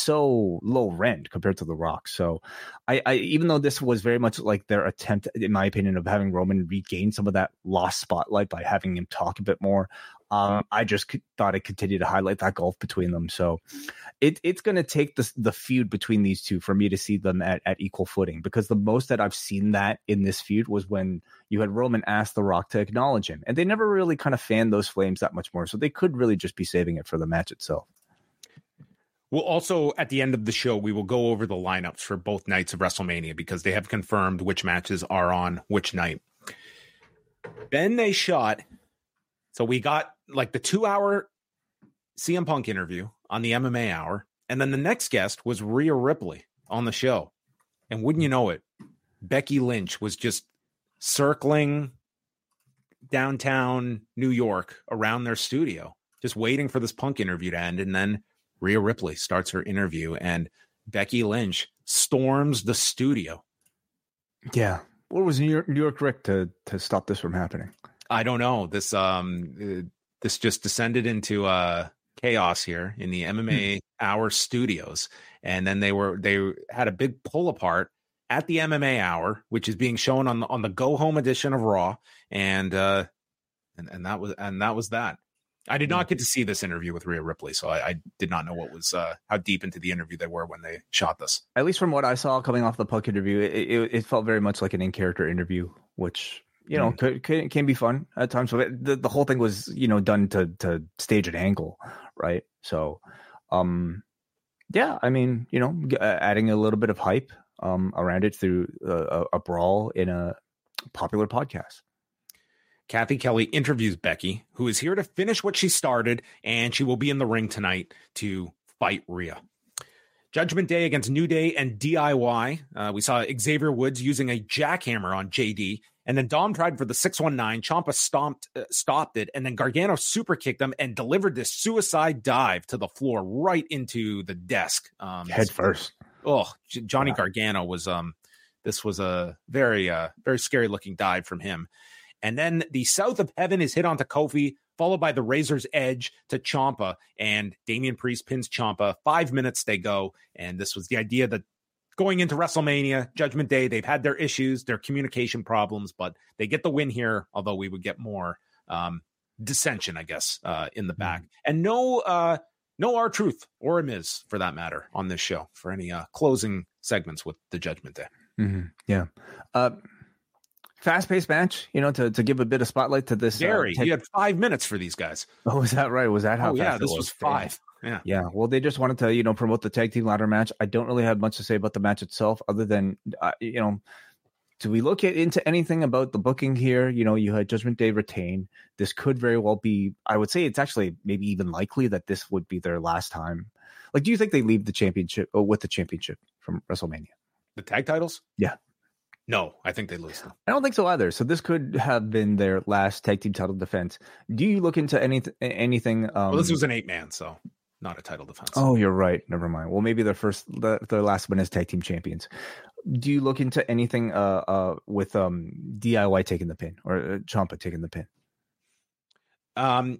so low rent compared to The Rock. So I, I, even though this was very much like their attempt, in my opinion, of having Roman regain some of that lost spotlight by having him talk a bit more, Um, I just c- thought it continued to highlight that gulf between them. So it, it's going to take the, the feud between these two for me to see them at, at equal footing, because the most that I've seen that in this feud was when you had Roman ask The Rock to acknowledge him, and they never really kind of fanned those flames that much more. So they could really just be saving it for the match itself. We'll also, at the end of the show, we will go over the lineups for both nights of WrestleMania, because they have confirmed which matches are on which night. Then they shot, so we got like the two-hour C M Punk interview on the M M A Hour, and then the next guest was Rhea Ripley on the show. And wouldn't you know it, Becky Lynch was just circling downtown New York around their studio, just waiting for this Punk interview to end, and then Rhea Ripley starts her interview, and Becky Lynch storms the studio. Yeah. What was New York, New York Rick to to stop this from happening? I don't know. This um uh, this just descended into uh chaos here in the M M A Hour studios, and then they were they had a big pull apart at the M M A Hour, which is being shown on the on the Go Home edition of Raw, and uh and and that was and that was that. I did not get to see this interview with Rhea Ripley, so I, I did not know what was uh, how deep into the interview they were when they shot this. At least from what I saw coming off the Punk interview, it, it, it felt very much like an in-character interview, which, you know, mm. could, could, can be fun at times. So the, the whole thing was, you know, done to to stage an angle, right? So, um, yeah, I mean, you know, adding a little bit of hype um, around it through a, a brawl in a popular podcast. Kathy Kelly interviews Becky, who is here to finish what she started, and she will be in the ring tonight to fight Rhea. Judgment Day against New Day and D I Y. Uh, we saw Xavier Woods using a jackhammer on J D, and then Dom tried for the six one nine. Ciampa stomped, uh, stopped it, and then Gargano super kicked him and delivered this suicide dive to the floor right into the desk. Um, Head first. Oh, Johnny yeah. Gargano was, um, this was a very, uh, very scary looking dive from him. And then the South of Heaven is hit onto Kofi, followed by the Razor's Edge to Ciampa, and Damian Priest pins Ciampa. Five minutes they go, and this was the idea that going into WrestleMania, Judgment Day, they've had their issues, their communication problems, but they get the win here, although we would get more um, dissension, I guess, uh, in the back. Mm-hmm. And no uh, no R-Truth or a Miz, for that matter, on this show for any uh, closing segments with the Judgment Day. Mm-hmm. Yeah. Uh, Fast-paced match, you know, to, to give a bit of spotlight to this. Gary, uh, tech- you had five minutes for these guys. Oh, is that right? Was that how oh, fast yeah, it this was? was five. Yeah. Yeah. Well, they just wanted to, you know, promote the tag team ladder match. I don't really have much to say about the match itself other than, uh, you know, do we look at, into anything about the booking here? You know, you had Judgment Day retain. This could very well be, I would say it's actually maybe even likely that this would be their last time. Like, do you think they leave the championship or with the championship from WrestleMania? The tag titles? Yeah. No, I think they lose them. I don't think so either. So this could have been their last tag team title defense. Do you look into any, anything? Um, well, this was an eight man, so not a title defense. Oh, you're right. Never mind. Well, maybe their first, the, their last one as tag team champions. Do you look into anything uh, uh, with um, D I Y taking the pin or uh, Ciampa taking the pin? Um,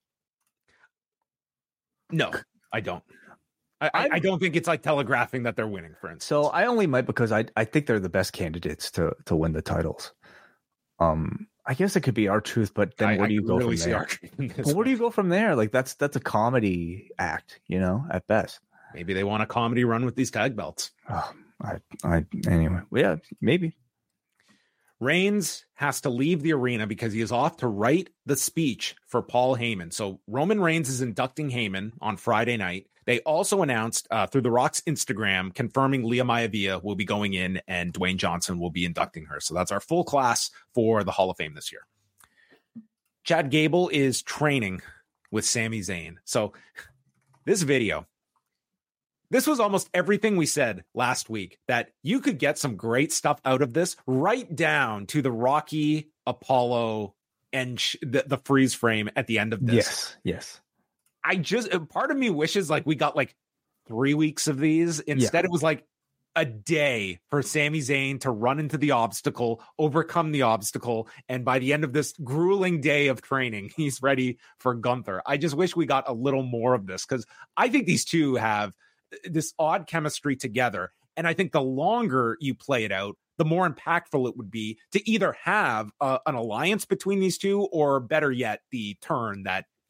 no, I don't. I, I don't think it's like telegraphing that they're winning, for instance. So I only might because I I think they're the best candidates to to win the titles. Um, I guess it could be R-Truth, but then I, where do you I go really from there? Well, where do you go from there? Like that's that's a comedy act, you know, at best. Maybe they want a comedy run with these tag belts. Oh, I I anyway, yeah, maybe. Reigns has to leave the arena because he is off to write the speech for Paul Heyman. So Roman Reigns is inducting Heyman on Friday night. They also announced uh, through The Rock's Instagram, confirming Leah Maivia will be going in and Dwayne Johnson will be inducting her. So that's our full class for the Hall of Fame this year. Chad Gable is training with Sami Zayn. So this video, this was almost everything we said last week, that you could get some great stuff out of this, right down to the Rocky Apollo and sh- the, the freeze frame at the end of this. Yes, yes. I just, part of me wishes like we got like three weeks of these. Instead, yeah. It was like a day for Sami Zayn to run into the obstacle, overcome the obstacle. And by the end of this grueling day of training, he's ready for Gunther. I just wish we got a little more of this because I think these two have this odd chemistry together. And I think the longer you play it out, the more impactful it would be to either have uh, an alliance between these two or better yet, the turn that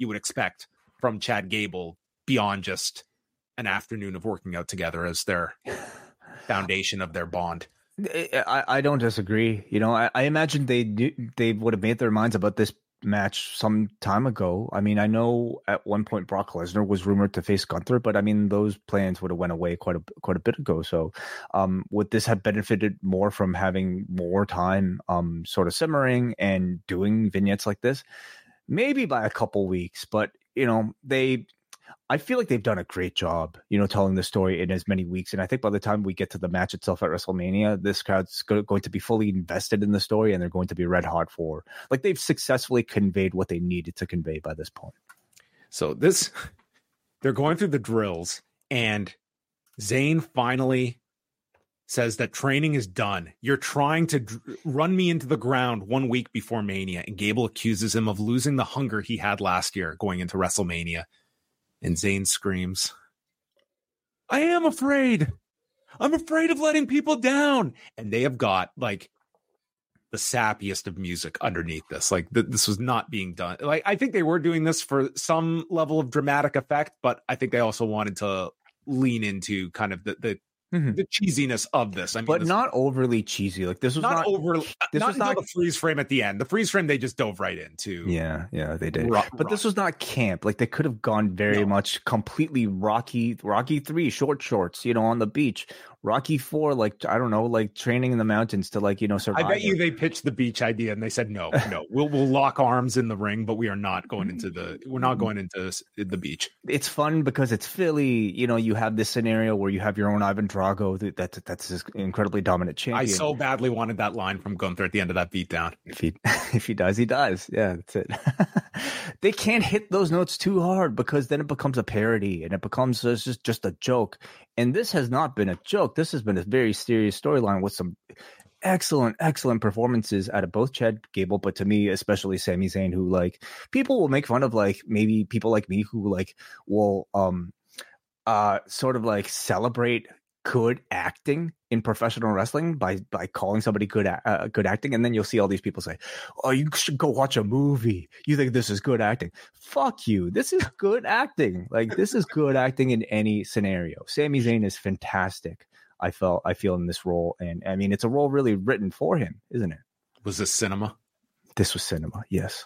you would expect from Chad Gable beyond just an afternoon of working out together as their foundation of their bond. I, I don't disagree. You know, I, I imagine they knew, they would have made their minds about this match some time ago. I mean, I know at one point Brock Lesnar was rumored to face Gunther, but I mean, those plans would have went away quite a quite a bit ago. So, um, would this have benefited more from having more time, um, sort of simmering and doing vignettes like this? Maybe by a couple weeks, but you know, they. I feel like they've done a great job, you know, telling the story in as many weeks. And I think by the time we get to the match itself at WrestleMania, this crowd's go- going to be fully invested in the story and they're going to be red hot for, like, they've successfully conveyed what they needed to convey by this point. So this, they're going through the drills and Zayn finally says that training is done. You're trying to dr- run me into the ground one week before Mania. And Gable accuses him of losing the hunger he had last year going into WrestleMania. And Zayn screams, I am afraid. I'm afraid of letting people down. And they have got like the sappiest of music underneath this. Like th- this was not being done. Like I think they were doing this for some level of dramatic effect, but I think they also wanted to lean into kind of the the, mm-hmm. the cheesiness of this. I mean, but this, not overly cheesy. Like this was not, not over. This not was until not the freeze frame at the end. The freeze frame they just dove right into. Yeah, yeah, they did. Rock, but rock. This was not camp. Like they could have gone very No. much completely Rocky, Rocky three short shorts, you know, on the beach. Rocky four, like I don't know, like training in the mountains to like you know survive. I bet you they pitched the beach idea and they said no, no, we'll we'll lock arms in the ring, but we are not going into the we're not going into the beach. It's fun because it's Philly. You know, you have this scenario where you have your own Ivan Drago. That, that that's this incredibly dominant champion. I so badly wanted that line from Gunther at the end of that beatdown. If he if he does, he does. Yeah, that's it. They can't hit those notes too hard because then it becomes a parody and it becomes just just a joke. And this has not been a joke. This has been a very serious storyline with some excellent, excellent performances out of both Chad Gable, but to me, especially Sami Zayn, who like people will make fun of, like maybe people like me who like will um uh sort of like celebrate good acting in professional wrestling by by calling somebody good uh, good acting, and then you'll see all these people say, "Oh, you should go watch a movie. You think this is good acting? Fuck you. This is good acting. Like this is good acting in any scenario." Sami Zayn is fantastic. I felt I feel in this role, and I mean it's a role really written for him, isn't it? Was this cinema? This was cinema, yes.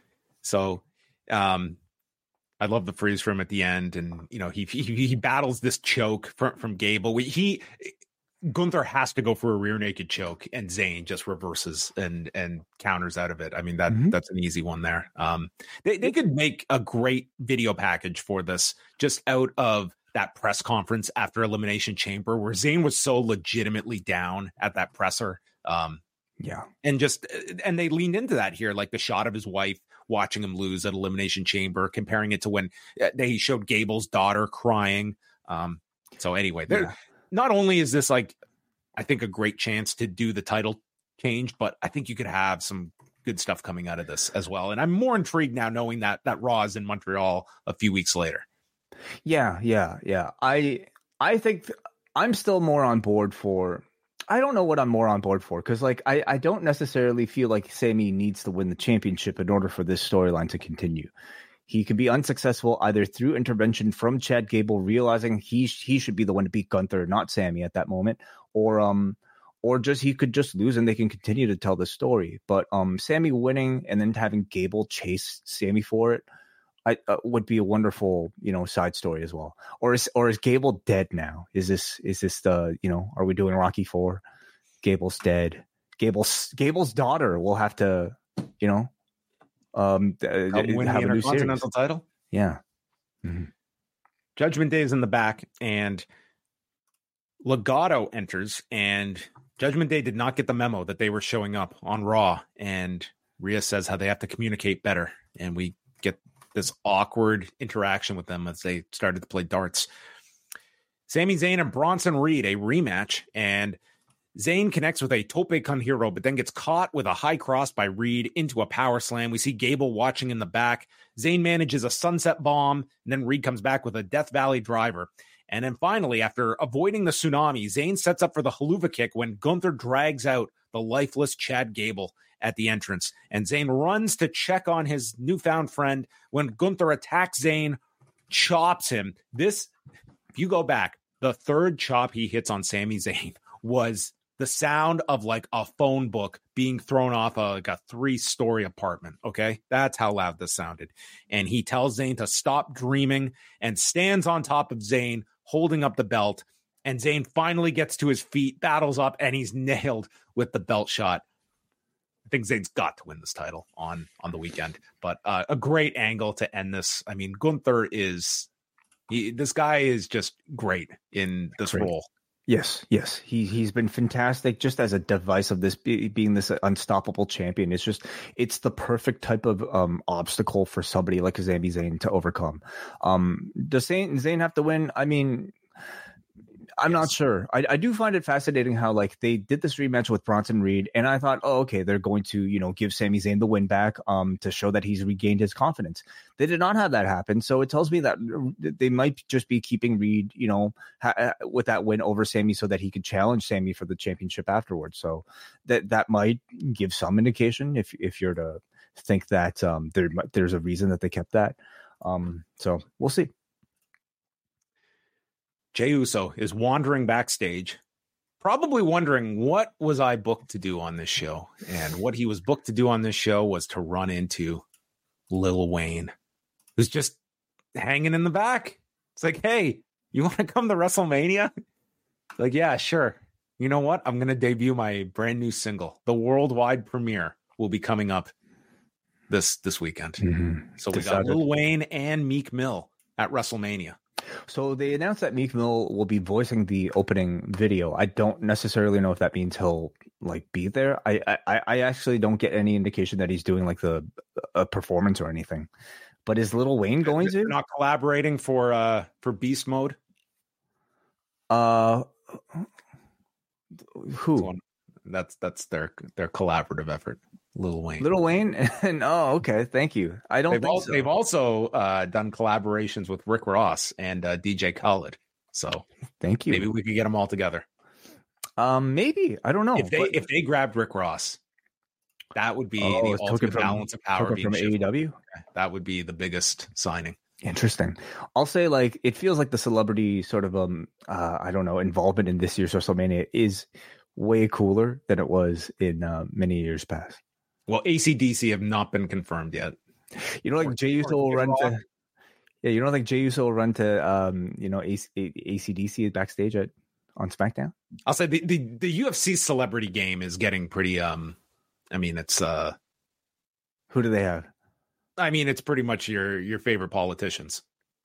So, um. I love the freeze frame at the end, and you know he he, he battles this choke from from Gable. We, he Gunther has to go for a rear naked choke, and Zayn just reverses and and counters out of it. I mean that mm-hmm. that's an easy one there. Um, they they could make a great video package for this just out of that press conference after Elimination Chamber, where Zayn was so legitimately down at that presser. Um, yeah, and just and they leaned into that here, like the shot of his wife watching him lose at Elimination Chamber, comparing it to when they showed Gable's daughter crying. Um, so anyway, yeah. Not only is this like, I think a great chance to do the title change, but I think you could have some good stuff coming out of this as well. And I'm more intrigued now knowing that that Raw is in Montreal a few weeks later. Yeah, yeah, yeah. I I think th- I'm still more on board for. I don't know what I'm more on board for because, like, I, I don't necessarily feel like Sami needs to win the championship in order for this storyline to continue. He could be unsuccessful either through intervention from Chad Gable, realizing he he should be the one to beat Gunther, not Sami at that moment, or um, or just he could just lose and they can continue to tell the story. But um, Sami winning and then having Gable chase Sami for it, I uh, would be a wonderful, you know, side story as well. Or is or is Gable dead now? Is this is this the you know? Are we doing Rocky four? Gable's dead. Gable's Gable's daughter will have to, you know, um, win have the a new Intercontinental series. title. Yeah. Mm-hmm. Judgment Day is in the back, and Legado enters, and Judgment Day did not get the memo that they were showing up on Raw, and Rhea says how they have to communicate better, and we get this awkward interaction with them as they started to play darts. Sami Zayn and Bronson Reed, a rematch, and Zayn connects with a tope con hero, but then gets caught with a high cross by Reed into a power slam. We see Gable watching in the back. Zayn manages a sunset bomb, and then Reed comes back with a Death Valley driver. And then finally, after avoiding the tsunami, Zayn sets up for the haluva kick when Gunther drags out the lifeless Chad Gable. at the entrance. And Zayn runs to check on his newfound friend when Gunther attacks Zayn, chops him. This, if you go back, the third chop he hits on Sami Zayn was the sound of like a phone book being thrown off a, like a three-story apartment, okay? That's how loud this sounded. And he tells Zayn to stop dreaming and stands on top of Zayn, holding up the belt. And Zayn finally gets to his feet, battles up, and he's nailed with the belt shot. I think Zayn's got to win this title on, on the weekend. But uh, a great angle to end this. I mean, Gunther is... He, this guy is just great in this great. role. Yes, yes. He, he's been fantastic just as a device of this be, being this unstoppable champion. It's just, it's the perfect type of um, obstacle for somebody like Sami Zayn to overcome. Um, does Zayn, Zayn have to win? I mean... I'm yes. not sure. I, I do find it fascinating how like they did this rematch with Bronson Reed, and I thought, oh, okay, they're going to, you know, give Sami Zayn the win back um, to show that he's regained his confidence. They did not have that happen, so it tells me that they might just be keeping Reed, you know, ha- with that win over Sami so that he could challenge Sami for the championship afterwards. So that that might give some indication if if you're to think that um, there there's a reason that they kept that. Um, so we'll see. Jey Uso is wandering backstage, probably wondering, what was I booked to do on this show? And what he was booked to do on this show was to run into Lil Wayne, who's just hanging in the back. It's like, hey, you want to come to WrestleMania? Like, yeah, sure. You know what? I'm going to debut my brand new single. The worldwide premiere will be coming up this this weekend. Mm-hmm. So we Decided. got Lil Wayne and Meek Mill at WrestleMania. So they announced that Meek Mill will be voicing the opening video. I don't necessarily know if that means he'll like be there. I I, I actually don't get any indication that he's doing like the a performance or anything. But is Lil Wayne going They're to not collaborating for uh for Beast Mode? Uh, who? That's that's their their collaborative effort. Lil Wayne. Lil Wayne? And oh, okay. Thank you. I don't they've think also, so. They've also uh, done collaborations with Rick Ross and uh, D J Khaled. So thank you. Maybe we could get them all together. Um, maybe. I don't know. If they but... if they grabbed Rick Ross, that would be oh, the ultimate from, balance of power being from A E W. That would be the biggest signing. Interesting. I'll say like it feels like the celebrity sort of um uh, I don't know involvement in this year's WrestleMania is way cooler than it was in uh, many years past. Well, A C D C have not been confirmed yet. You know, like Jey Uso will run to, yeah. You don't think Jey Uso will run to, um, you know, A C D C backstage at on SmackDown? I'll say the, the the U F C celebrity game is getting pretty. Um, I mean, it's uh, who do they have? I mean, it's pretty much your your favorite politicians.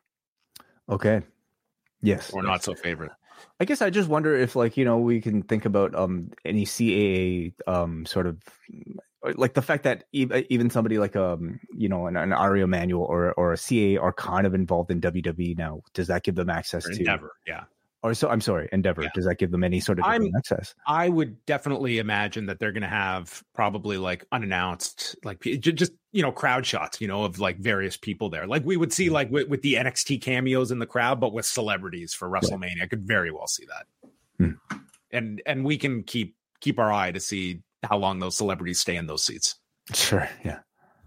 Okay. Yes. Or not so favorite. I guess I just wonder if, like, you know, we can think about um any C A A um sort of. Like the fact that even somebody like um you know an, an Ari Emanuel or or a C A A are kind of involved in W W E now, does that give them access or to Endeavor? Yeah. Or so I'm sorry, Endeavor. Yeah. Does that give them any sort of access? I would definitely imagine that they're going to have probably like unannounced, like just you know crowd shots, you know, of like various people there, like we would see like with, with the N X T cameos in the crowd, but with celebrities for WrestleMania. Yeah. I could very well see that, hmm. and and we can keep keep our eye to see how long those celebrities stay in those seats. Sure, yeah.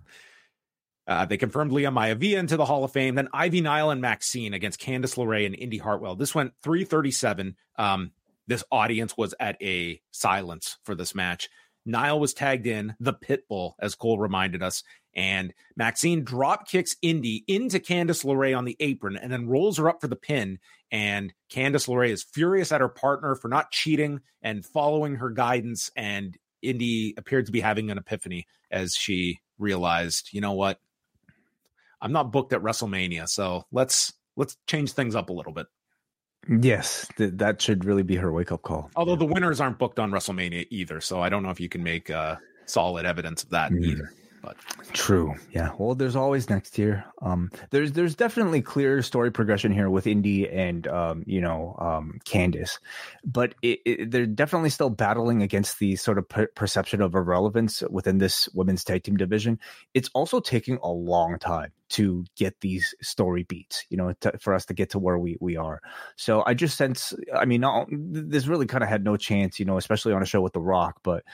Uh, they confirmed Leah Maivia into the Hall of Fame. Then Ivy Nile and Maxine against Candice LeRae and Indy Hartwell. This went three thirty-seven. Um, this audience was at a silence for this match. Nile was tagged in, the Pitbull, as Cole reminded us. And Maxine drop kicks Indy into Candice LeRae on the apron and then rolls her up for the pin. And Candice LeRae is furious at her partner for not cheating and following her guidance. And Indy appeared to be having an epiphany as she realized, you know what? I'm not booked at WrestleMania, so let's let's change things up a little bit. Yes, th- that should really be her wake-up call. Although yeah. the winners aren't booked on WrestleMania either, so I don't know if you can make uh, solid evidence of that mm. either. But true, yeah. Well, there's always next year. Um, there's there's definitely clear story progression here with Indy and um, you know um, Candice, but it, it, they're definitely still battling against the sort of per- perception of irrelevance within this women's tag team division. It's also taking a long time to get these story beats, you know, to, for us to get to where we we are. So I just sense, I mean, not, this really kind of had no chance, you know, especially on a show with The Rock, but.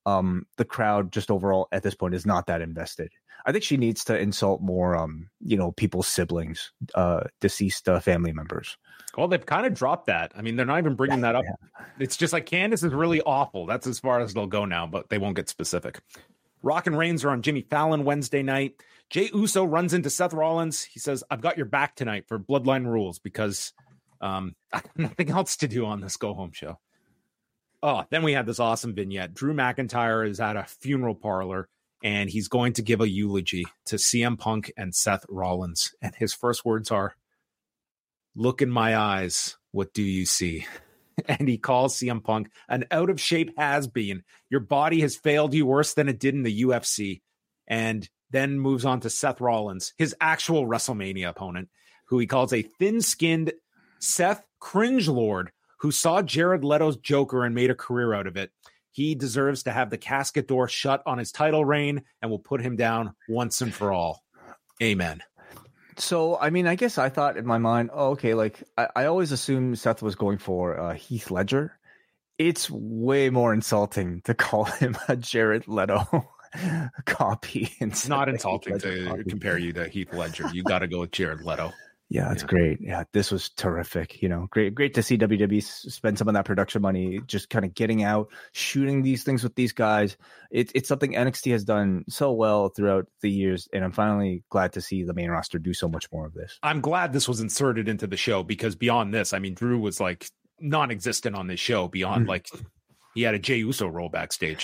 um, the crowd just overall at this point is not that invested. I think she needs to insult more, um, you know, people's siblings, uh, deceased uh, family members. Well, they've kind of dropped that. I mean, they're not even bringing that up. Yeah. It's just like Candace is really awful. That's as far as they'll go now, but they won't get specific. Rock and Reigns are on Jimmy Fallon Wednesday night. Jey Uso runs into Seth Rollins. He says, I've got your back tonight for Bloodline Rules because um, I have nothing else to do on this go-home show. Oh, then we had this awesome vignette. Drew McIntyre is at a funeral parlor, and he's going to give a eulogy to C M Punk and Seth Rollins. And his first words are, look in my eyes, what do you see? And he calls C M Punk an out-of-shape has-been. Your body has failed you worse than it did in the U F C. And then moves on to Seth Rollins, his actual WrestleMania opponent, who he calls a thin-skinned Seth Cringelord, who saw Jared Leto's Joker and made a career out of it. He deserves to have the casket door shut on his title reign and will put him down once and for all. Amen. So, I mean, I guess I thought in my mind, oh, okay, like I, I always assumed Seth was going for uh, Heath Ledger. It's way more insulting to call him a Jared Leto copy. It's not insulting to copy. Compare you to Heath Ledger. You got to go with Jared Leto. Yeah, it's yeah. great. Yeah, this was terrific. You know, great, great to see W W E spend some of that production money just kind of getting out, shooting these things with these guys. It, it's something N X T has done so well throughout the years, and I'm finally glad to see the main roster do so much more of this. I'm glad this was inserted into the show because beyond this, I mean, Drew was like non-existent on this show. Beyond mm-hmm. like he had a Jey Uso role backstage.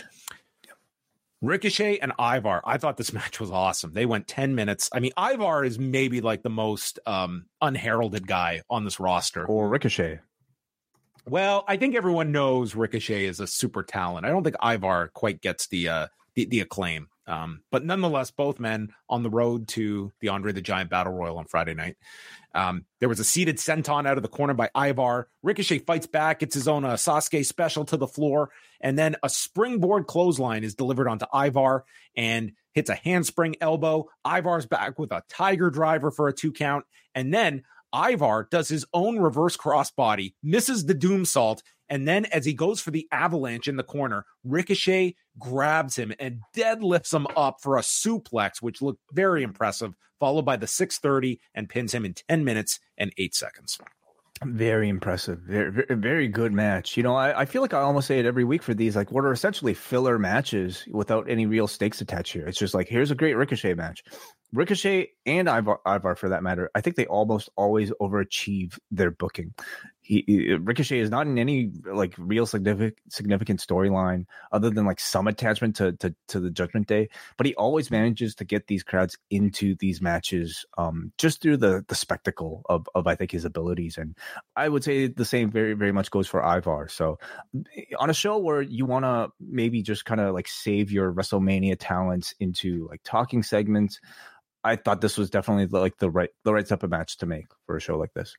Ricochet and Ivar, I thought this match was awesome. They went ten minutes. I mean, Ivar is maybe like the most um, unheralded guy on this roster. Or Ricochet. Well, I think everyone knows Ricochet is a super talent. I don't think Ivar quite gets the uh, the, the acclaim. Um, but nonetheless, both men on the road to the Andre the Giant Battle Royal on Friday night. Um, there was a seated senton out of the corner by Ivar. Ricochet fights back, gets his own uh, Sasuke special to the floor, and then a springboard clothesline is delivered onto Ivar and hits a handspring elbow. Ivar's back with a tiger driver for a two count, and then Ivar does his own reverse crossbody, misses the doom salt, and then as he goes for the avalanche in the corner, Ricochet grabs him and deadlifts him up for a suplex, which looked very impressive, followed by the six thirty and pins him in ten minutes and eight seconds. Very impressive. Very, very good match. You know, I, I feel like I almost say it every week for these, like what are essentially filler matches without any real stakes attached here. It's just like, here's a great Ricochet match. Ricochet and Ivar, Ivar for that matter, I think they almost always overachieve their booking. He, he Ricochet is not in any like real significant significant storyline other than like some attachment to, to to the Judgment Day, but he always manages to get these crowds into these matches um, just through the the spectacle of of I think his abilities. And I would say the same very very much goes for Ivar. So on a show where you want to maybe just kind of like save your WrestleMania talents into like talking segments, I thought this was definitely like the right the right type of match to make for a show like this.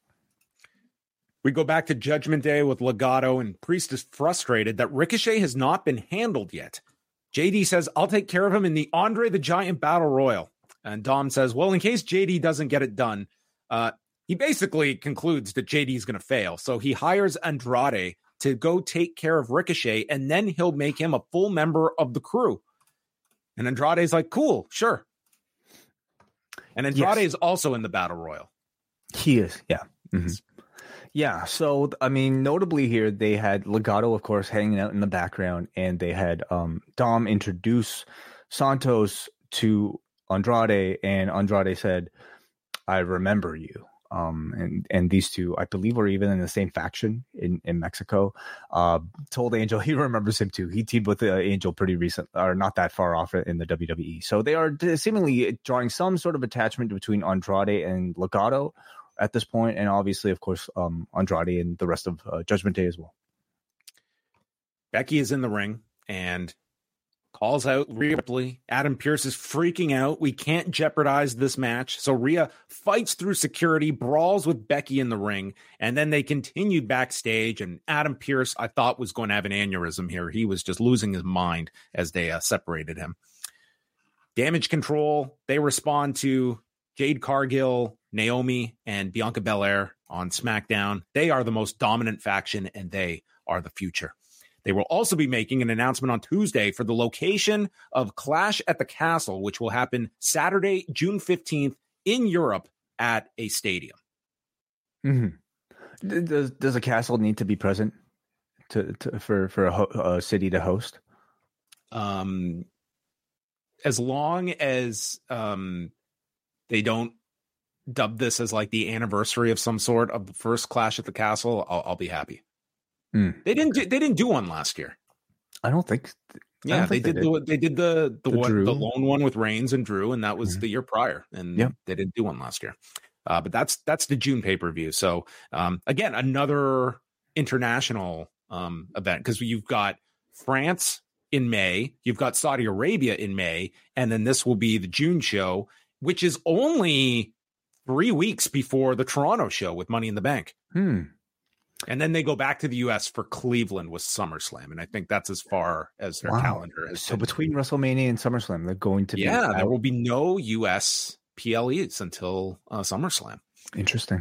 We go back to Judgment Day with Legado, and Priest is frustrated that Ricochet has not been handled yet. J D says, I'll take care of him in the Andre the Giant Battle Royal. And Dom says, well, in case J D doesn't get it done, uh, he basically concludes that J D is going to fail. So he hires Andrade to go take care of Ricochet, and then he'll make him a full member of the crew. And Andrade's like, cool, sure. And Andrade yes. is also in the Battle Royal. He is, yeah. Mm-hmm. Yeah, so, I mean, notably here, they had Legado, of course, hanging out in the background, and they had um, Dom introduce Santos to Andrade, and Andrade said, I remember you. Um, and, and these two, I believe, were even in the same faction in, in Mexico. Uh, told Angel he remembers him too. He teamed with uh, Angel pretty recent, or not that far off in the W W E. So they are seemingly drawing some sort of attachment between Andrade and Legado at this point, and obviously, of course, um, Andrade and the rest of uh, Judgment Day as well. Becky is in the ring and calls out Rhea Ripley. Adam Pearce is freaking out. We can't jeopardize this match. So Rhea fights through security, brawls with Becky in the ring, and then they continued backstage, and Adam Pearce, I thought, was going to have an aneurysm here. He was just losing his mind as they uh, separated him. Damage Control, they respond to Jade Cargill, Naomi, and Bianca Belair on SmackDown. They are the most dominant faction, and they are the future. They will also be making an announcement on Tuesday for the location of Clash at the Castle, which will happen Saturday, June fifteenth in Europe at a stadium. Mm-hmm. Does does a castle need to be present to, to for for a, ho- a city to host? Um, as long as um, they don't dub this as like the anniversary of some sort of the first Clash at the Castle, I'll, I'll be happy. Mm, they didn't. okay. Do, they didn't do one last year. I don't think. I Yeah, don't they, think did the, they did the the, The one, Drew. the lone one with Reigns and Drew, and that was Mm-hmm. the year prior, and Yep. they didn't do one last year. Uh, but that's that's the June pay per view. So um, again, another international um, event because you've got France in May, you've got Saudi Arabia in May, and then this will be the June show, which is only three weeks before the Toronto show with Money in the Bank. Hmm. And then they go back to the U S for Cleveland with SummerSlam. And I think that's as far as their Wow. calendar has So been. between WrestleMania and SummerSlam, they're going to be Yeah, there out. will be no U S P L Es until uh, SummerSlam. Interesting.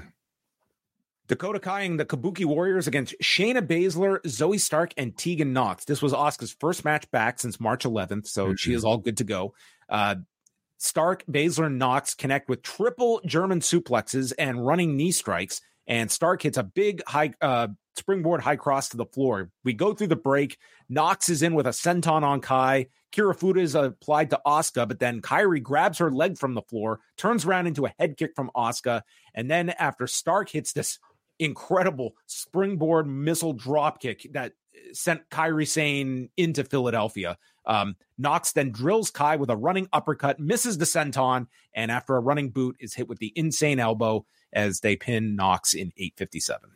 Dakota Kaiing the Kabuki Warriors against Shayna Baszler, Zoe Stark, and Tegan Knox. This was Asuka's first match back since March eleventh, so Mm-hmm. she is all good to go. Uh, Stark, Baszler, and Knox connect with triple German suplexes and running knee strikes, and Stark hits a big high uh, springboard high cross to the floor. We go through the break. Knox is in with a senton on Kai. Kirifuda is applied to Asuka, but then Kairi grabs her leg from the floor, turns around into a head kick from Asuka, and then after Stark hits this incredible springboard missile drop kick that sent Kairi Sane into Philadelphia. Um, Knox then drills Kai with a running uppercut, misses the senton, and after a running boot is hit with the insane elbow as they pin Knox in eight fifty-seven.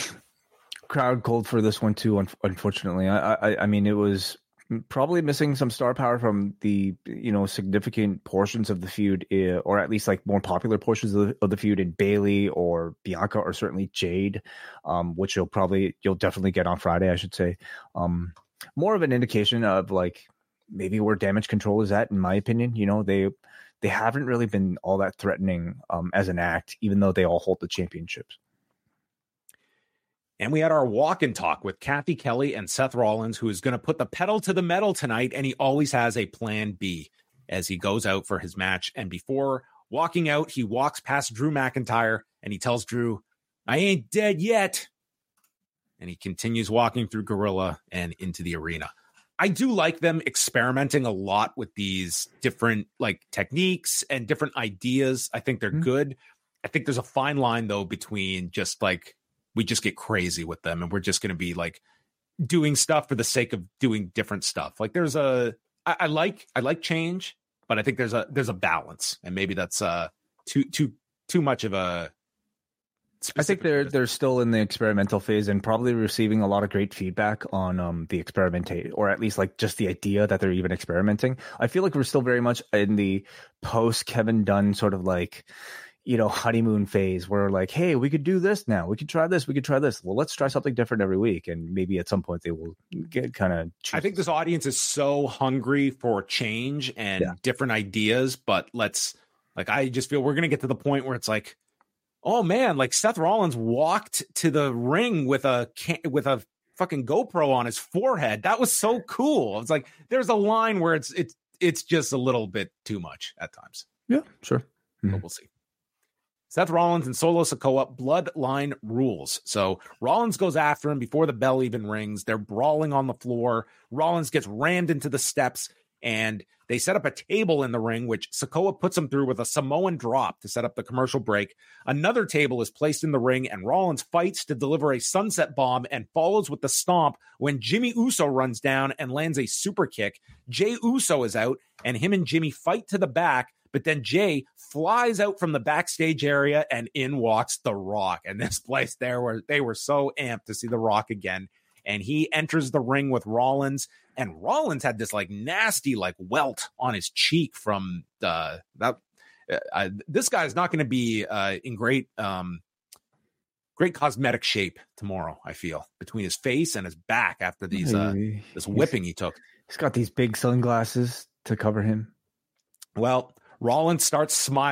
Crowd cold for this one too. un- Unfortunately, I, I, I mean, it was probably missing some star power from the you know significant portions of the feud, uh, or at least like more popular portions of the, of the feud in Bailey or Bianca or certainly Jade, um, which you'll probably you'll definitely get on Friday, I should say. Um, more of an indication of like maybe where Damage Control is at, in my opinion. You know, they they haven't really been all that threatening um, as an act, even though they all hold the championships. And we had our walk and talk with Kathy Kelly and Seth Rollins, who is going to put the pedal to the metal tonight. And he always has a plan B as he goes out for his match. And before walking out, he walks past Drew McIntyre and he tells Drew, "I ain't dead yet." And he continues walking through Gorilla and into the arena. I do like them experimenting a lot with these different like techniques and different ideas. I think they're Mm-hmm. good. I think there's a fine line though between just like, we just get crazy with them and we're just going to be like doing stuff for the sake of doing different stuff. Like there's a, I, I like, I like change, but I think there's a, there's a balance, and maybe that's uh too, too, too much of a, I think they're they're still in the experimental phase and probably receiving a lot of great feedback on um the experimentate, or at least like just the idea that they're even experimenting. I feel like we're still very much in the post Kevin Dunn sort of like, you know, honeymoon phase where like, hey, we could do this now. We could try this. We could try this. Well, let's try something different every week. And maybe at some point they will get kind of. I think this audience is so hungry for change and Yeah. different ideas, but let's like, I just feel we're going to get to the point where it's like, oh man, like Seth Rollins walked to the ring with a can- with a fucking GoPro on his forehead. That was so cool. It's like, there's a line where it's, it's, it's just a little bit too much at times. Yeah, sure. But we'll see. Seth Rollins and Solo Sikoa, bloodline rules. So Rollins goes after him before the bell even rings. They're brawling on the floor. Rollins gets rammed into the steps, and they set up a table in the ring, which Sikoa puts him through with a Samoan drop to set up the commercial break. Another table is placed in the ring, and Rollins fights to deliver a sunset bomb and follows with the stomp when Jimmy Uso runs down and lands a super kick. Jey Uso is out, and him and Jimmy fight to the back. But then Jay flies out from the backstage area and in walks The Rock. And this place there where they were so amped to see The Rock again. And he enters the ring with Rollins. And Rollins had this like nasty like welt on his cheek from uh, that. Uh, this guy is not going to be uh, in great, um, great cosmetic shape tomorrow, I feel, between his face and his back after these uh, this whipping he took. He's got these big sunglasses to cover him. Well, Rollins starts smiling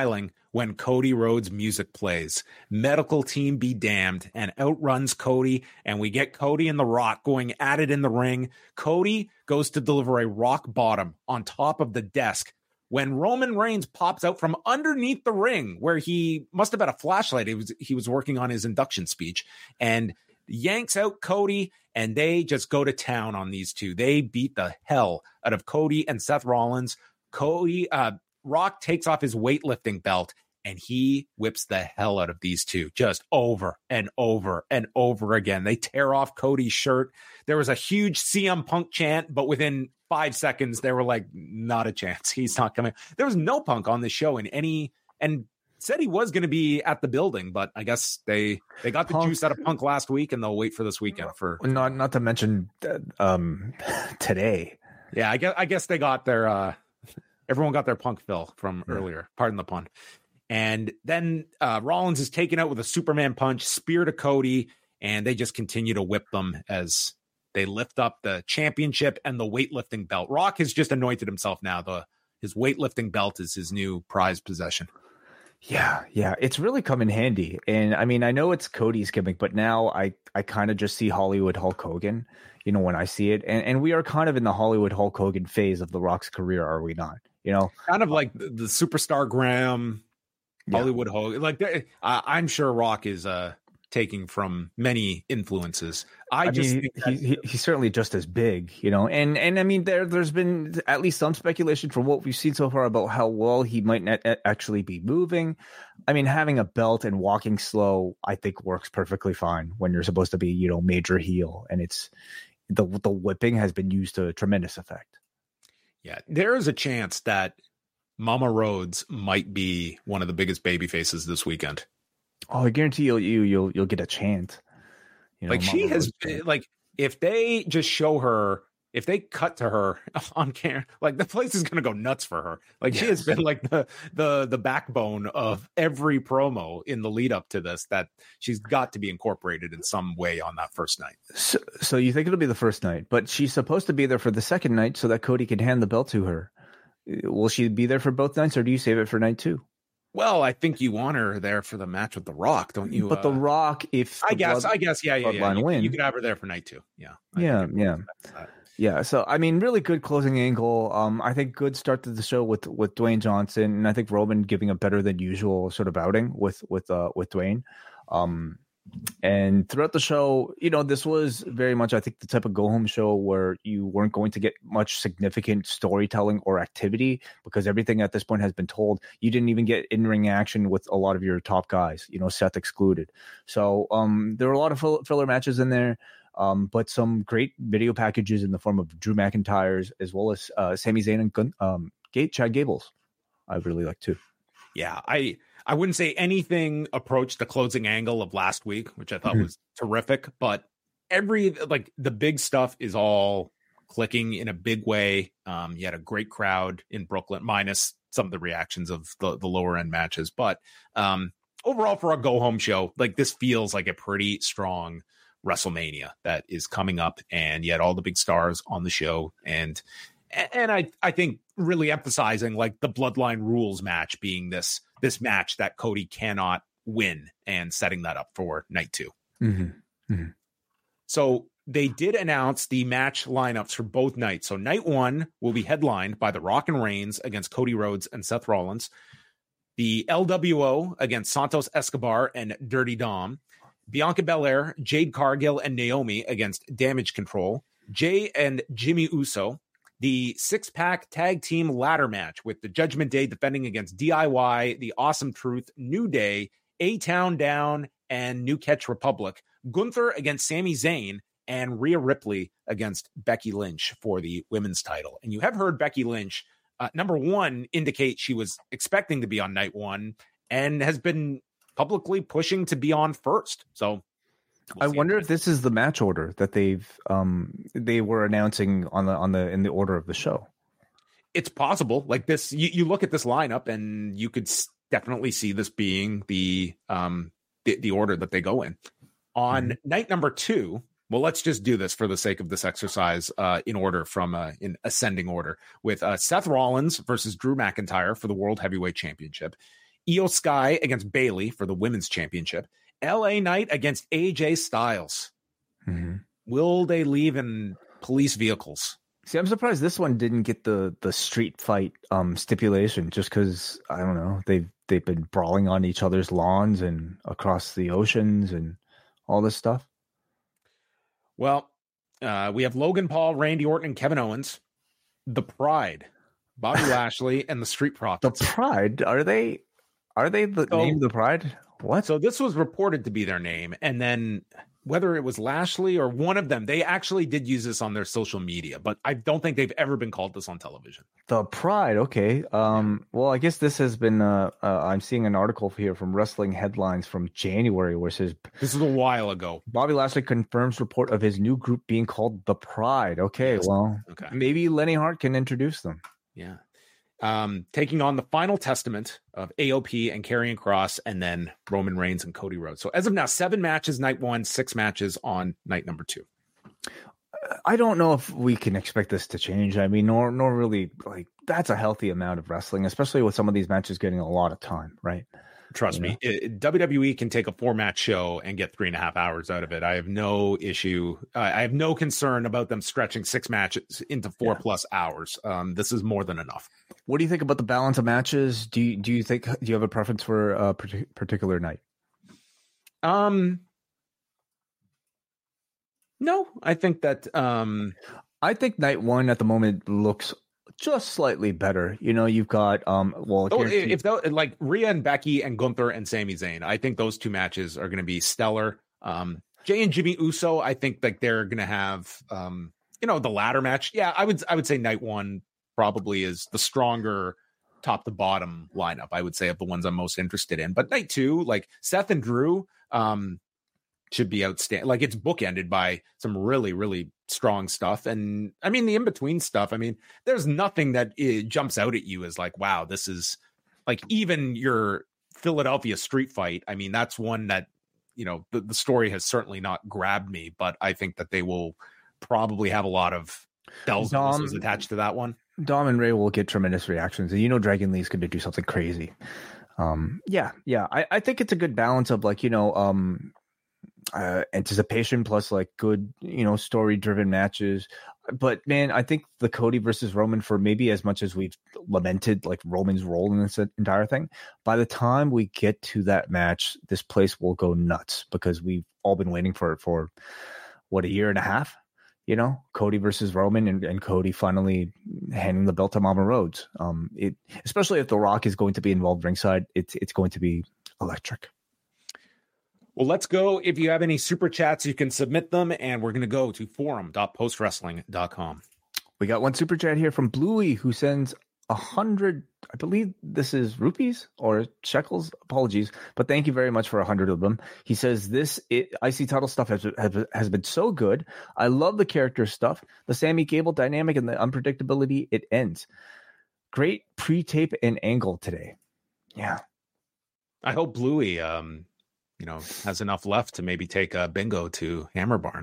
when Cody Rhodes music plays. Medical team be damned, and outruns Cody, and we get Cody and The Rock going at it in the ring. Cody goes to deliver a rock bottom on top of the desk when Roman Reigns pops out from underneath the ring, where he must have had a flashlight. He was, he was working on his induction speech, and yanks out Cody, and they just go to town on these two. They beat the hell out of Cody and Seth Rollins. Cody, uh, Rock takes off his weightlifting belt, and he whips the hell out of these two just over and over and over again. They tear off Cody's shirt. There was a huge C M Punk chant, but within five seconds, they were like, not a chance. He's not coming. There was no Punk on the show in any, and said he was going to be at the building, but I guess they they got the Punk juice out of Punk last week, and they'll wait for this weekend for not not to mention uh, um today. Yeah, I guess I guess they got their uh everyone got their Punk fill from yeah. earlier. Pardon the pun. And then uh, Rollins is taken out with a Superman punch, spear to Cody, and they just continue to whip them as they lift up the championship and the weightlifting belt. Rock has just anointed himself now. The his weightlifting belt is his new prized possession. Yeah, yeah, it's really come in handy. And I mean, I know it's Cody's gimmick, but now I, I kind of just see Hollywood Hulk Hogan, you know, when I see it. And, and we are kind of in the Hollywood Hulk Hogan phase of The Rock's career, are we not? You know, kind of like the, the superstar Graham, yeah. Hollywood Hogan. Like, uh, I'm sure Rock is uh, taking from many influences. I, I just mean, think he, he, he's certainly just as big, you know, and and I mean, there there's been at least some speculation from what we've seen so far about how well he might not actually be moving. I mean, having a belt and walking slow, I think works perfectly fine when you're supposed to be, you know, major heel, and it's the the whipping has been used to tremendous effect. Yeah, there is a chance that Mama Rhodes might be one of the biggest baby faces this weekend. Oh, I guarantee you'll you you'll you'll get a chant. You know, like she has, like if they just show her, if they cut to her on camera, like the place is going to go nuts for her. Like yes. She has been like the the the backbone of every promo in the lead up to this. That she's got to be incorporated in some way on that first night. So, so you think it'll be the first night, but she's supposed to be there for the second night so that Cody can hand the belt to her. Will she be there for both nights, or do you save it for night two? Well, I think you want her there for the match with The Rock, don't you? But uh, The Rock, if I guess, blood, I guess, yeah, yeah, yeah. You, win. you could have her there for night two. Yeah, I yeah, yeah, yeah. So, I mean, really good closing angle. Um, I think good start to the show with with Dwayne Johnson, and I think Roman giving a better than usual sort of outing with with uh with Dwayne. Um, and throughout the show, you know, this was very much, I think, the type of go home show where you weren't going to get much significant storytelling or activity because everything at this point has been told. You didn't even get in ring action with a lot of your top guys, you know, Seth excluded. So um, there were a lot of fill- filler matches in there, um, but some great video packages in the form of Drew McIntyre's as well as uh, Sami Zayn and Gun- um, Gate Chad Gables. I really like too. Yeah, I. I wouldn't say anything approached the closing angle of last week, which I thought mm-hmm. was terrific, but every, like the big stuff is all clicking in a big way. Um, you had a great crowd in Brooklyn, minus some of the reactions of the, the lower end matches. But um, overall for a go home show, like this feels like a pretty strong WrestleMania that is coming up, and yet all the big stars on the show. And, and I, I think really emphasizing like the Bloodline Rules match being this, this match that Cody cannot win, and setting that up for night two. Mm-hmm. Mm-hmm. So they did announce the match lineups for both nights. So night one will be headlined by The Rock and Reigns against Cody Rhodes and Seth Rollins. The L W O against Santos Escobar and Dirty Dom. Bianca Belair, Jade Cargill, and Naomi against Damage Control. Jay and Jimmy Uso. The six-pack tag team ladder match with the Judgment Day defending against D I Y, The Awesome Truth, New Day, A-Town Down, and New Catch Republic. Gunther against Sami Zayn, and Rhea Ripley against Becky Lynch for the women's title. And you have heard Becky Lynch, uh, number one, indicate she was expecting to be on night one and has been publicly pushing to be on first. So We'll I wonder if this is the match order that they've um they were announcing on the on the in the order of the show. It's possible. Like this, you, you look at this lineup and you could definitely see this being the um the, the order that they go in. On mm-hmm. night number two, well, let's just do this for the sake of this exercise uh, in order from uh, in ascending order with uh, Seth Rollins versus Drew McIntyre for the World Heavyweight Championship. Io Sky against Bailey for the women's championship. L A Knight against A J Styles. Mm-hmm. Will they leave in police vehicles? See, I'm surprised this one didn't get the the street fight um, stipulation, just because I don't know they've they've been brawling on each other's lawns and across the oceans and all this stuff. Well, uh, we have Logan Paul, Randy Orton, and Kevin Owens. The Pride, Bobby Lashley, and the Street Profits. The Pride, are they are they the So- name of the Pride? What? So this was reported to be their name, and then whether it was Lashley or one of them, they actually did use this on their social media, but I don't think they've ever been called this on television. The Pride, okay. Um, well, I guess this has been. Uh, uh, I'm seeing an article here from Wrestling Headlines from January where it says This is a while ago. Bobby Lashley confirms report of his new group being called The Pride. Okay, Yes. well, Okay. maybe Lenny Hart can introduce them. Yeah. Um, taking on the final testament of A O P and Karrion Kross, and then Roman Reigns and Cody Rhodes. So as of now, seven matches night one, six matches on night number two. I don't know if we can expect this to change. I mean, nor nor really like that's a healthy amount of wrestling, especially with some of these matches getting a lot of time, right? Trust me, it, W W E can take a four match show and get three and a half hours out of it. I have no issue. Uh, I have no concern about them stretching six matches into four Yeah. plus hours. Um, this is more than enough. What do you think about the balance of matches? Do you, do you think do you have a preference for a partic- particular night? Um, no, I think that um, I think night one at the moment looks just slightly better. You know, you've got um well oh, guaranteed- if that, like Rhea and Becky and Gunther and Sami Zayn, I think those two matches are going to be stellar. Um, Jay and Jimmy Uso, I think like they're going to have um, you know, the ladder match. Yeah, I would I would say night one probably is the stronger top to bottom lineup, I would say, of the ones I'm most interested in. But night two, like Seth and Drew, um, should be outstanding. Like it's bookended by some really, really strong stuff. And I mean, the in-between stuff, I mean, there's nothing that it jumps out at you as like, wow, this is like even your Philadelphia street fight. I mean, that's one that, you know, the, the story has certainly not grabbed me, but I think that they will probably have a lot of bells and whistles Dom- attached to that one. Dom and Ray will get tremendous reactions, and you know Dragon Lee's going to do something crazy. Um, yeah, yeah, I, I think it's a good balance of like you know um, uh, anticipation plus like good you know story driven matches. But man, I think the Cody versus Roman, for maybe as much as we've lamented like Roman's role in this entire thing, by the time we get to that match, this place will go nuts because we've all been waiting for it for what, a year and a half. You know, Cody versus Roman, and, and Cody finally handing the belt to Mama Rhodes. Um, it especially if The Rock is going to be involved ringside, it's it's going to be electric. Well, let's go. If you have any super chats, you can submit them, and we're going to go to forum dot post wrestling dot com. We got one super chat here from Bluey who sends a hundred. I believe this is rupees or shekels. Apologies, but thank you very much for a hundred of them. He says this it, I C title stuff has, has has been so good. I love the character stuff, the Sammy Gable dynamic, and the unpredictability. It ends. Great pre-tape and angle today. Yeah, I hope Bluey, um, you know, has enough left to maybe take a bingo to Hammer Barn.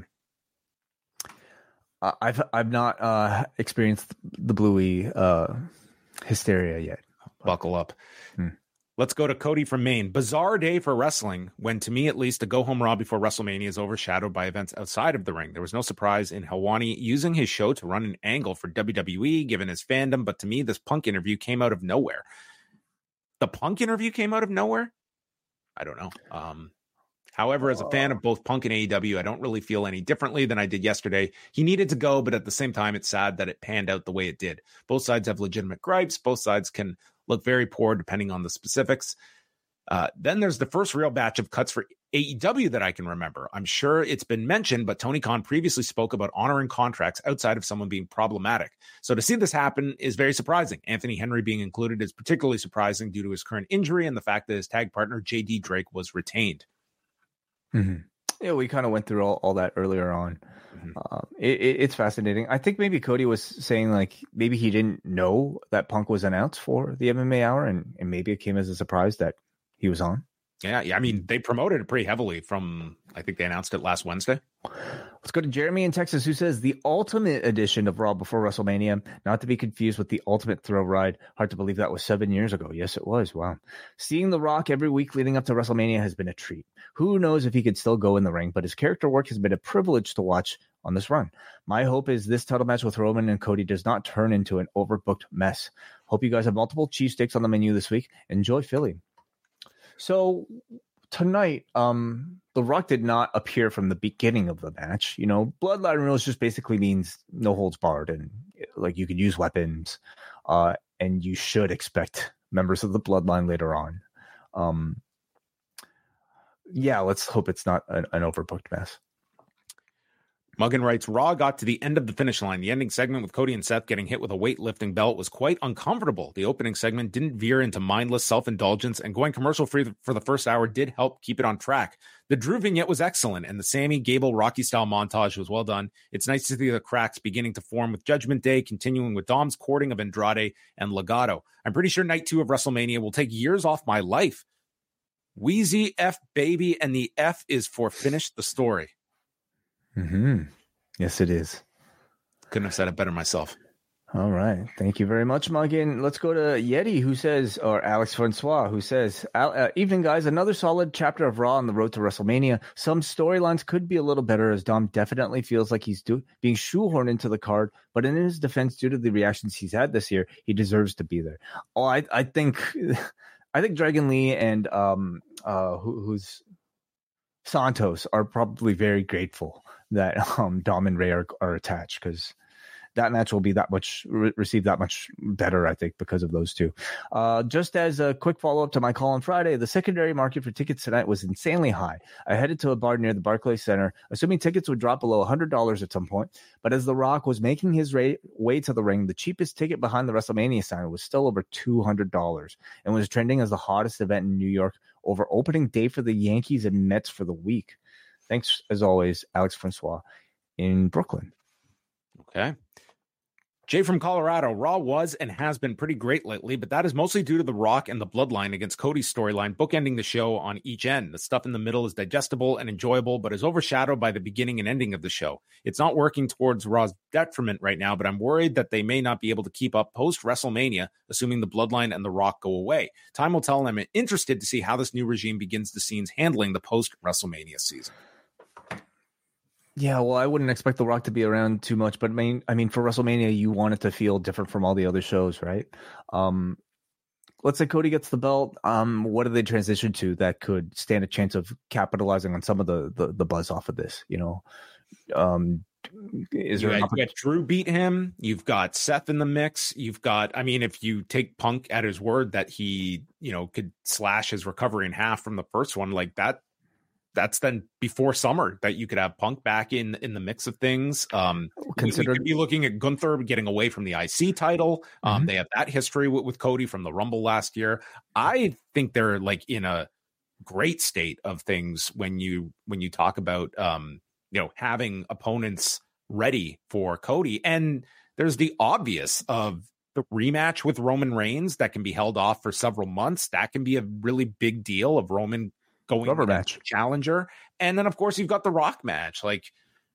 uh, I've I've not uh, experienced the Bluey uh, hysteria yet. Buckle up. Hmm. Let's go to Cody from Maine. Bizarre day for wrestling when, to me at least, the go-home Raw before WrestleMania is overshadowed by events outside of the ring. There was no surprise in Helwani using his show to run an angle for W W E, given his fandom, but to me, this Punk interview came out of nowhere. The Punk interview came out of nowhere? I don't know. Um, however, as a fan of both Punk and A E W, I don't really feel any differently than I did yesterday. He needed to go, but at the same time, it's sad that it panned out the way it did. Both sides have legitimate gripes. Both sides can look very poor depending on the specifics. Uh, then there's the first real batch of cuts for A E W that I can remember. I'm sure it's been mentioned, but Tony Khan previously spoke about honoring contracts outside of someone being problematic. So to see this happen is very surprising. Anthony Henry being included is particularly surprising due to his current injury and the fact that his tag partner J D Drake was retained. Mm-hmm. Yeah, we kind of went through all, all that earlier on. Mhm. Uh, it, it, it's fascinating. I think maybe Cody was saying like maybe he didn't know that Punk was announced for the M M A Hour, and, and maybe it came as a surprise that he was on. Yeah, yeah. I mean, they promoted it pretty heavily from I think they announced it last Wednesday. Let's go to Jeremy in Texas, who says the ultimate edition of Raw before WrestleMania, not to be confused with the Ultimate Thrill Ride. Hard to believe that was seven years ago. Yes, it was. Wow. Seeing The Rock every week leading up to WrestleMania has been a treat. Who knows if he could still go in the ring, but his character work has been a privilege to watch on this run. My hope is this title match with Roman and Cody does not turn into an overbooked mess. Hope you guys have multiple cheesesteaks on the menu this week. Enjoy Philly. So tonight, um, The Rock did not appear from the beginning of the match. You know, Bloodline rules just basically means no holds barred, and like you could use weapons, uh, and you should expect members of the Bloodline later on. Um, yeah, let's hope it's not an, an overbooked mess. Muggin writes, Raw got to the end of the finish line. The ending segment with Cody and Seth getting hit with a weightlifting belt was quite uncomfortable. The opening segment didn't veer into mindless self-indulgence, and going commercial-free for the first hour did help keep it on track. The Drew vignette was excellent, and the Sammy Gable Rocky-style montage was well done. It's nice to see the cracks beginning to form with Judgment Day, continuing with Dom's courting of Andrade and Legado. I'm pretty sure night two of WrestleMania will take years off my life. Wheezy F baby, and the F is for finish the story. Mm-hmm. Yes, it is. Couldn't have said it better myself. All right. Thank you very much, Muggin. Let's go to Yeti, who says, or Alex Francois, who says, uh, evening, guys. Another solid chapter of Raw on the road to WrestleMania. Some storylines could be a little better, as Dom definitely feels like he's do- being shoehorned into the card. But in his defense, due to the reactions he's had this year, he deserves to be there. Oh, I, I think, I think Dragon Lee and um, uh, who, who's Santos are probably very grateful that um, Dom and Ray are, are attached, because that match will be that much re- receive that much better, I think, because of those two. Uh, just as a quick follow up to my call on Friday, the secondary market for tickets tonight was insanely high. I headed to a bar near the Barclays Center, assuming tickets would drop below one hundred dollars at some point. But as The Rock was making his ra- way to the ring, the cheapest ticket behind the WrestleMania sign was still over two hundred dollars and was trending as the hottest event in New York over opening day for the Yankees and Mets for the week. Thanks, as always, Alex Francois in Brooklyn. Okay. Jay from Colorado, Raw was and has been pretty great lately, but that is mostly due to The Rock and the Bloodline against Cody's storyline, bookending the show on each end. The stuff in the middle is digestible and enjoyable, but is overshadowed by the beginning and ending of the show. It's not working towards Raw's detriment right now, but I'm worried that they may not be able to keep up post-WrestleMania, assuming the Bloodline and The Rock go away. Time will tell, and I'm interested to see how this new regime begins the scenes handling the post-WrestleMania season. Yeah, well, I wouldn't expect The Rock to be around too much, but I mean, I mean, for WrestleMania, you want it to feel different from all the other shows, right? Um, let's say Cody gets the belt. Um, what do they transition to that could stand a chance of capitalizing on some of the the, the buzz off of this? You know, um, is there? You an got, you got Drew beat him. You've got Seth in the mix. You've got, I mean, if you take Punk at his word that he, you know, could slash his recovery in half from the first one, like that. That's then before summer that you could have Punk back in in the mix of things. Um, Considered- we could be looking at Gunther getting away from the I C title. Um, mm-hmm. They have that history with, with Cody from the Rumble last year. I think they're like in a great state of things when you when you talk about um, you know, having opponents ready for Cody. And there's the obvious of the rematch with Roman Reigns that can be held off for several months. That can be a really big deal of Roman going rubber match challenger. And then of course you've got the Rock match. Like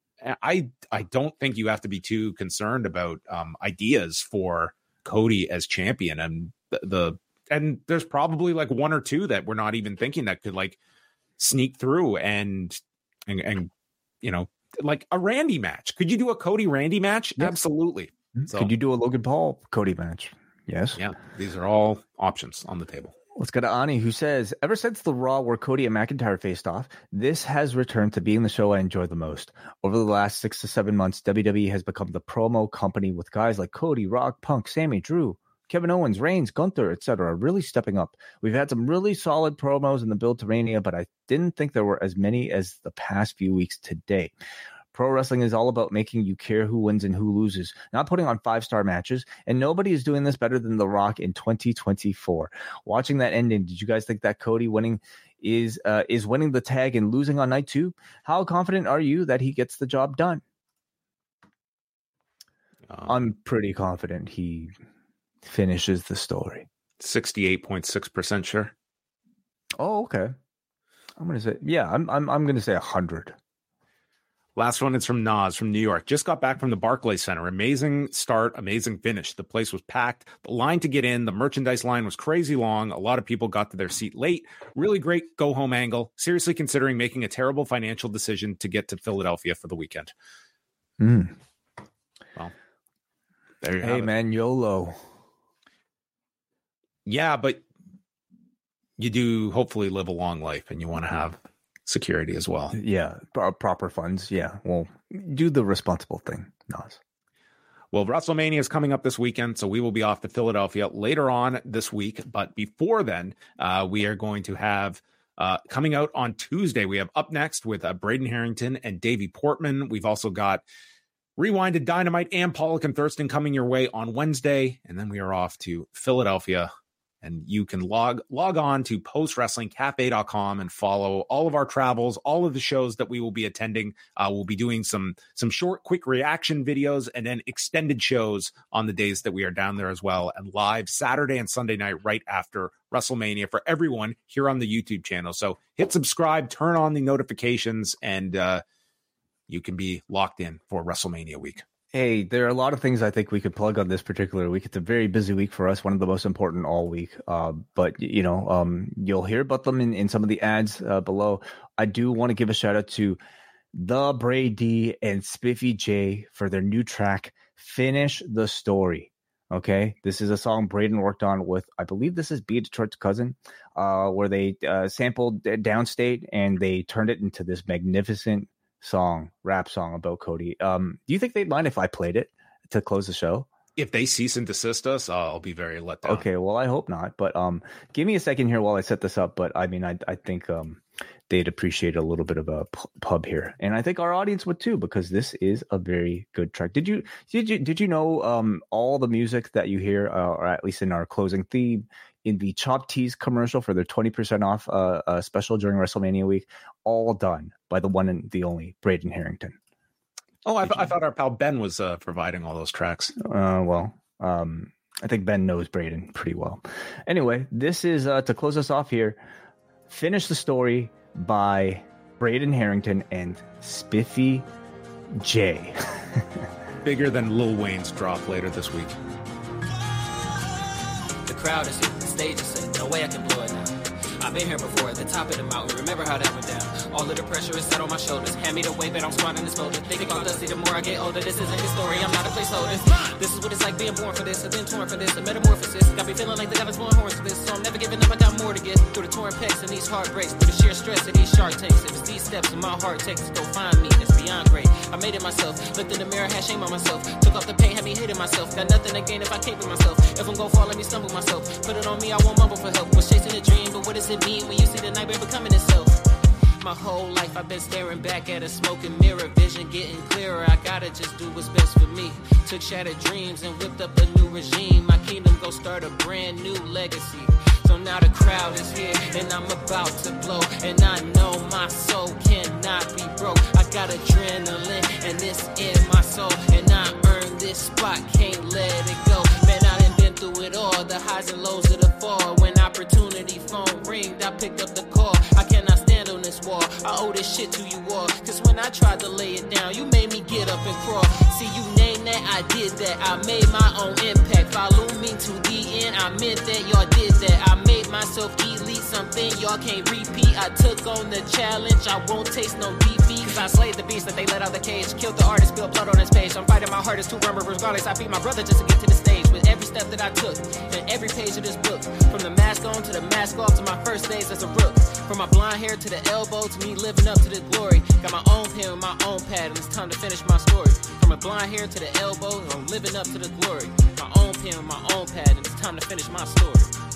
I, I don't think you have to be too concerned about um, ideas for Cody as champion. And the, the, and there's probably like one or two that we're not even thinking that could like sneak through and, and, and, you know, like a Randy match. Could you do a Cody Randy match? Yes. Absolutely. So, could you do a Logan Paul Cody match? Yes. Yeah. These are all options on the table. Let's go to Ani, who says, ever since the Raw where Cody and McIntyre faced off, this has returned to being the show I enjoy the most. Over the last six to seven months, W W E has become the promo company with guys like Cody, Rock, Punk, Sammy, Drew, Kevin Owens, Reigns, Gunther, et cetera, really stepping up. We've had some really solid promos in the build to Mania, but I didn't think there were as many as the past few weeks today. Pro wrestling is all about making you care who wins and who loses, not putting on five-star matches, and nobody is doing this better than The Rock in twenty twenty-four. Watching that ending, did you guys think that Cody winning is uh, is winning the tag and losing on night two? How confident are you that he gets the job done? Um, I'm pretty confident he finishes the story. sixty-eight point six percent sure. Oh, okay. I'm gonna say yeah. I'm I'm I'm gonna say a hundred. Last one is from Nas from New York. Just got back from the Barclays Center. Amazing start, amazing finish. The place was packed. The line to get in, the merchandise line was crazy long. A lot of people got to their seat late. Really great go home angle. Seriously considering making a terrible financial decision to get to Philadelphia for the weekend. Mm. Well, there you hey have it. man, YOLO. Yeah, but you do hopefully live a long life, and you want to have security as well. Yeah, pro- proper funds. Yeah, well, do the responsible thing, Nas. Well, WrestleMania is coming up this weekend, so we will be off to Philadelphia later on this week. But before then, uh, we are going to have uh, coming out on Tuesday. We have Up Next with uh, Braden Harrington and Davey Portman. We've also got Rewinded Dynamite and Pollock and Thurston coming your way on Wednesday, and then we are off to Philadelphia. And you can log log on to post wrestling cafe dot com and follow all of our travels, all of the shows that we will be attending. Uh, we'll be doing some some short, quick reaction videos and then extended shows on the days that we are down there as well. And live Saturday and Sunday night right after WrestleMania for everyone here on the YouTube channel. So hit subscribe, turn on the notifications, and uh, you can be locked in for WrestleMania week. Hey, there are a lot of things I think we could plug on this particular week. It's a very busy week for us, one of the most important all week. Uh, but, you know, um, you'll hear about them in, in some of the ads uh, below. I do want to give a shout out to The Brady and Spiffy J for their new track, Finish the Story. Okay, this is a song Braden worked on with, I believe this is Be Detroit's Cousin, uh, where they uh, sampled Downstate and they turned it into this magnificent song, rap song about Cody. Um, do you think they'd mind if I played it to close the show? If they cease and desist us, uh, I'll be very let down. Okay, well, I hope not. But um, give me a second here while I set this up. But I mean, I I think um, they'd appreciate a little bit of a p- pub here, and I think our audience would too, because this is a very good track. Did you did you did you know um all the music that you hear, uh, or at least in our closing theme, in the Chop Tees commercial for their twenty percent off uh, uh, special during WrestleMania week, all done by the one and the only Braden Harrington. Oh, I, th- I thought our pal Ben was uh, providing all those tracks. Uh, well, um, I think Ben knows Braden pretty well. Anyway, this is, uh, to close us off here, Finish the Story by Braden Harrington and Spiffy J. Bigger than Lil Wayne's drop later this week. The crowd is here, the stage is set, no way I can blow it now. I've been here before, at the top of the mountain, remember how that went down. All of the pressure is set on my shoulders, hand me the weight, but I'm squatting this folder. Thinking I'm dusty, the more I get older, this isn't his story, I'm not a placeholder. This is what it's like being born for this, and then torn for this, a metamorphosis. Got me feeling like the devil's blowing horns for this, so I'm never giving up, I got more to get. Through the torn pecs and these heartbreaks, through the sheer stress of these shark tanks. If it's these steps and my heart takes, go find me, it's beyond great. I made it myself, looked in the mirror, had shame on myself. Took off the pain, had me hating myself. Got nothing to gain if I can't be myself. If I'm gon' fall, let me stumble myself. Put it on me, I won't mumble for help. Was chasing a dream, but what does it mean when you see the nightmare becoming itself? My whole life I've been staring back at a smoking mirror, vision getting clearer. I gotta just do what's best for me. Took shattered dreams and whipped up a new regime. My kingdom go start a brand new legacy. So now the crowd is here and I'm about to blow, and I know my soul cannot be broke. I got adrenaline and it's in my soul, and I earned this spot, can't let it go. Man, I done been through it all, the highs and lows of the fall. When opportunity phone ringed, I picked up the call. I cannot stand on this wall, I owe this shit to you all. Cause when I tried to lay it down, you made me get up and crawl. See, you named that, I did that. I made my own impact, follow me to the end. I meant that, y'all did that. I made myself elite, something y'all can't repeat. I took on the challenge, I won't taste no defeat. Cause I slayed the beast that they let out the cage. Killed the artist, spilled blood on his page. I'm fighting my hardest to remember regardless. I beat my brother just to get to the stage. With every step that I took, and every page of this book, from the mask on to the mask off to my first days as a rook. From my blonde hair to the elbow to me living up to the glory. Got my own pen with my own pad, and it's time to finish my story. From my blonde hair to the elbow, I'm living up to the glory. My own pen with my own pad, and it's time to finish my story.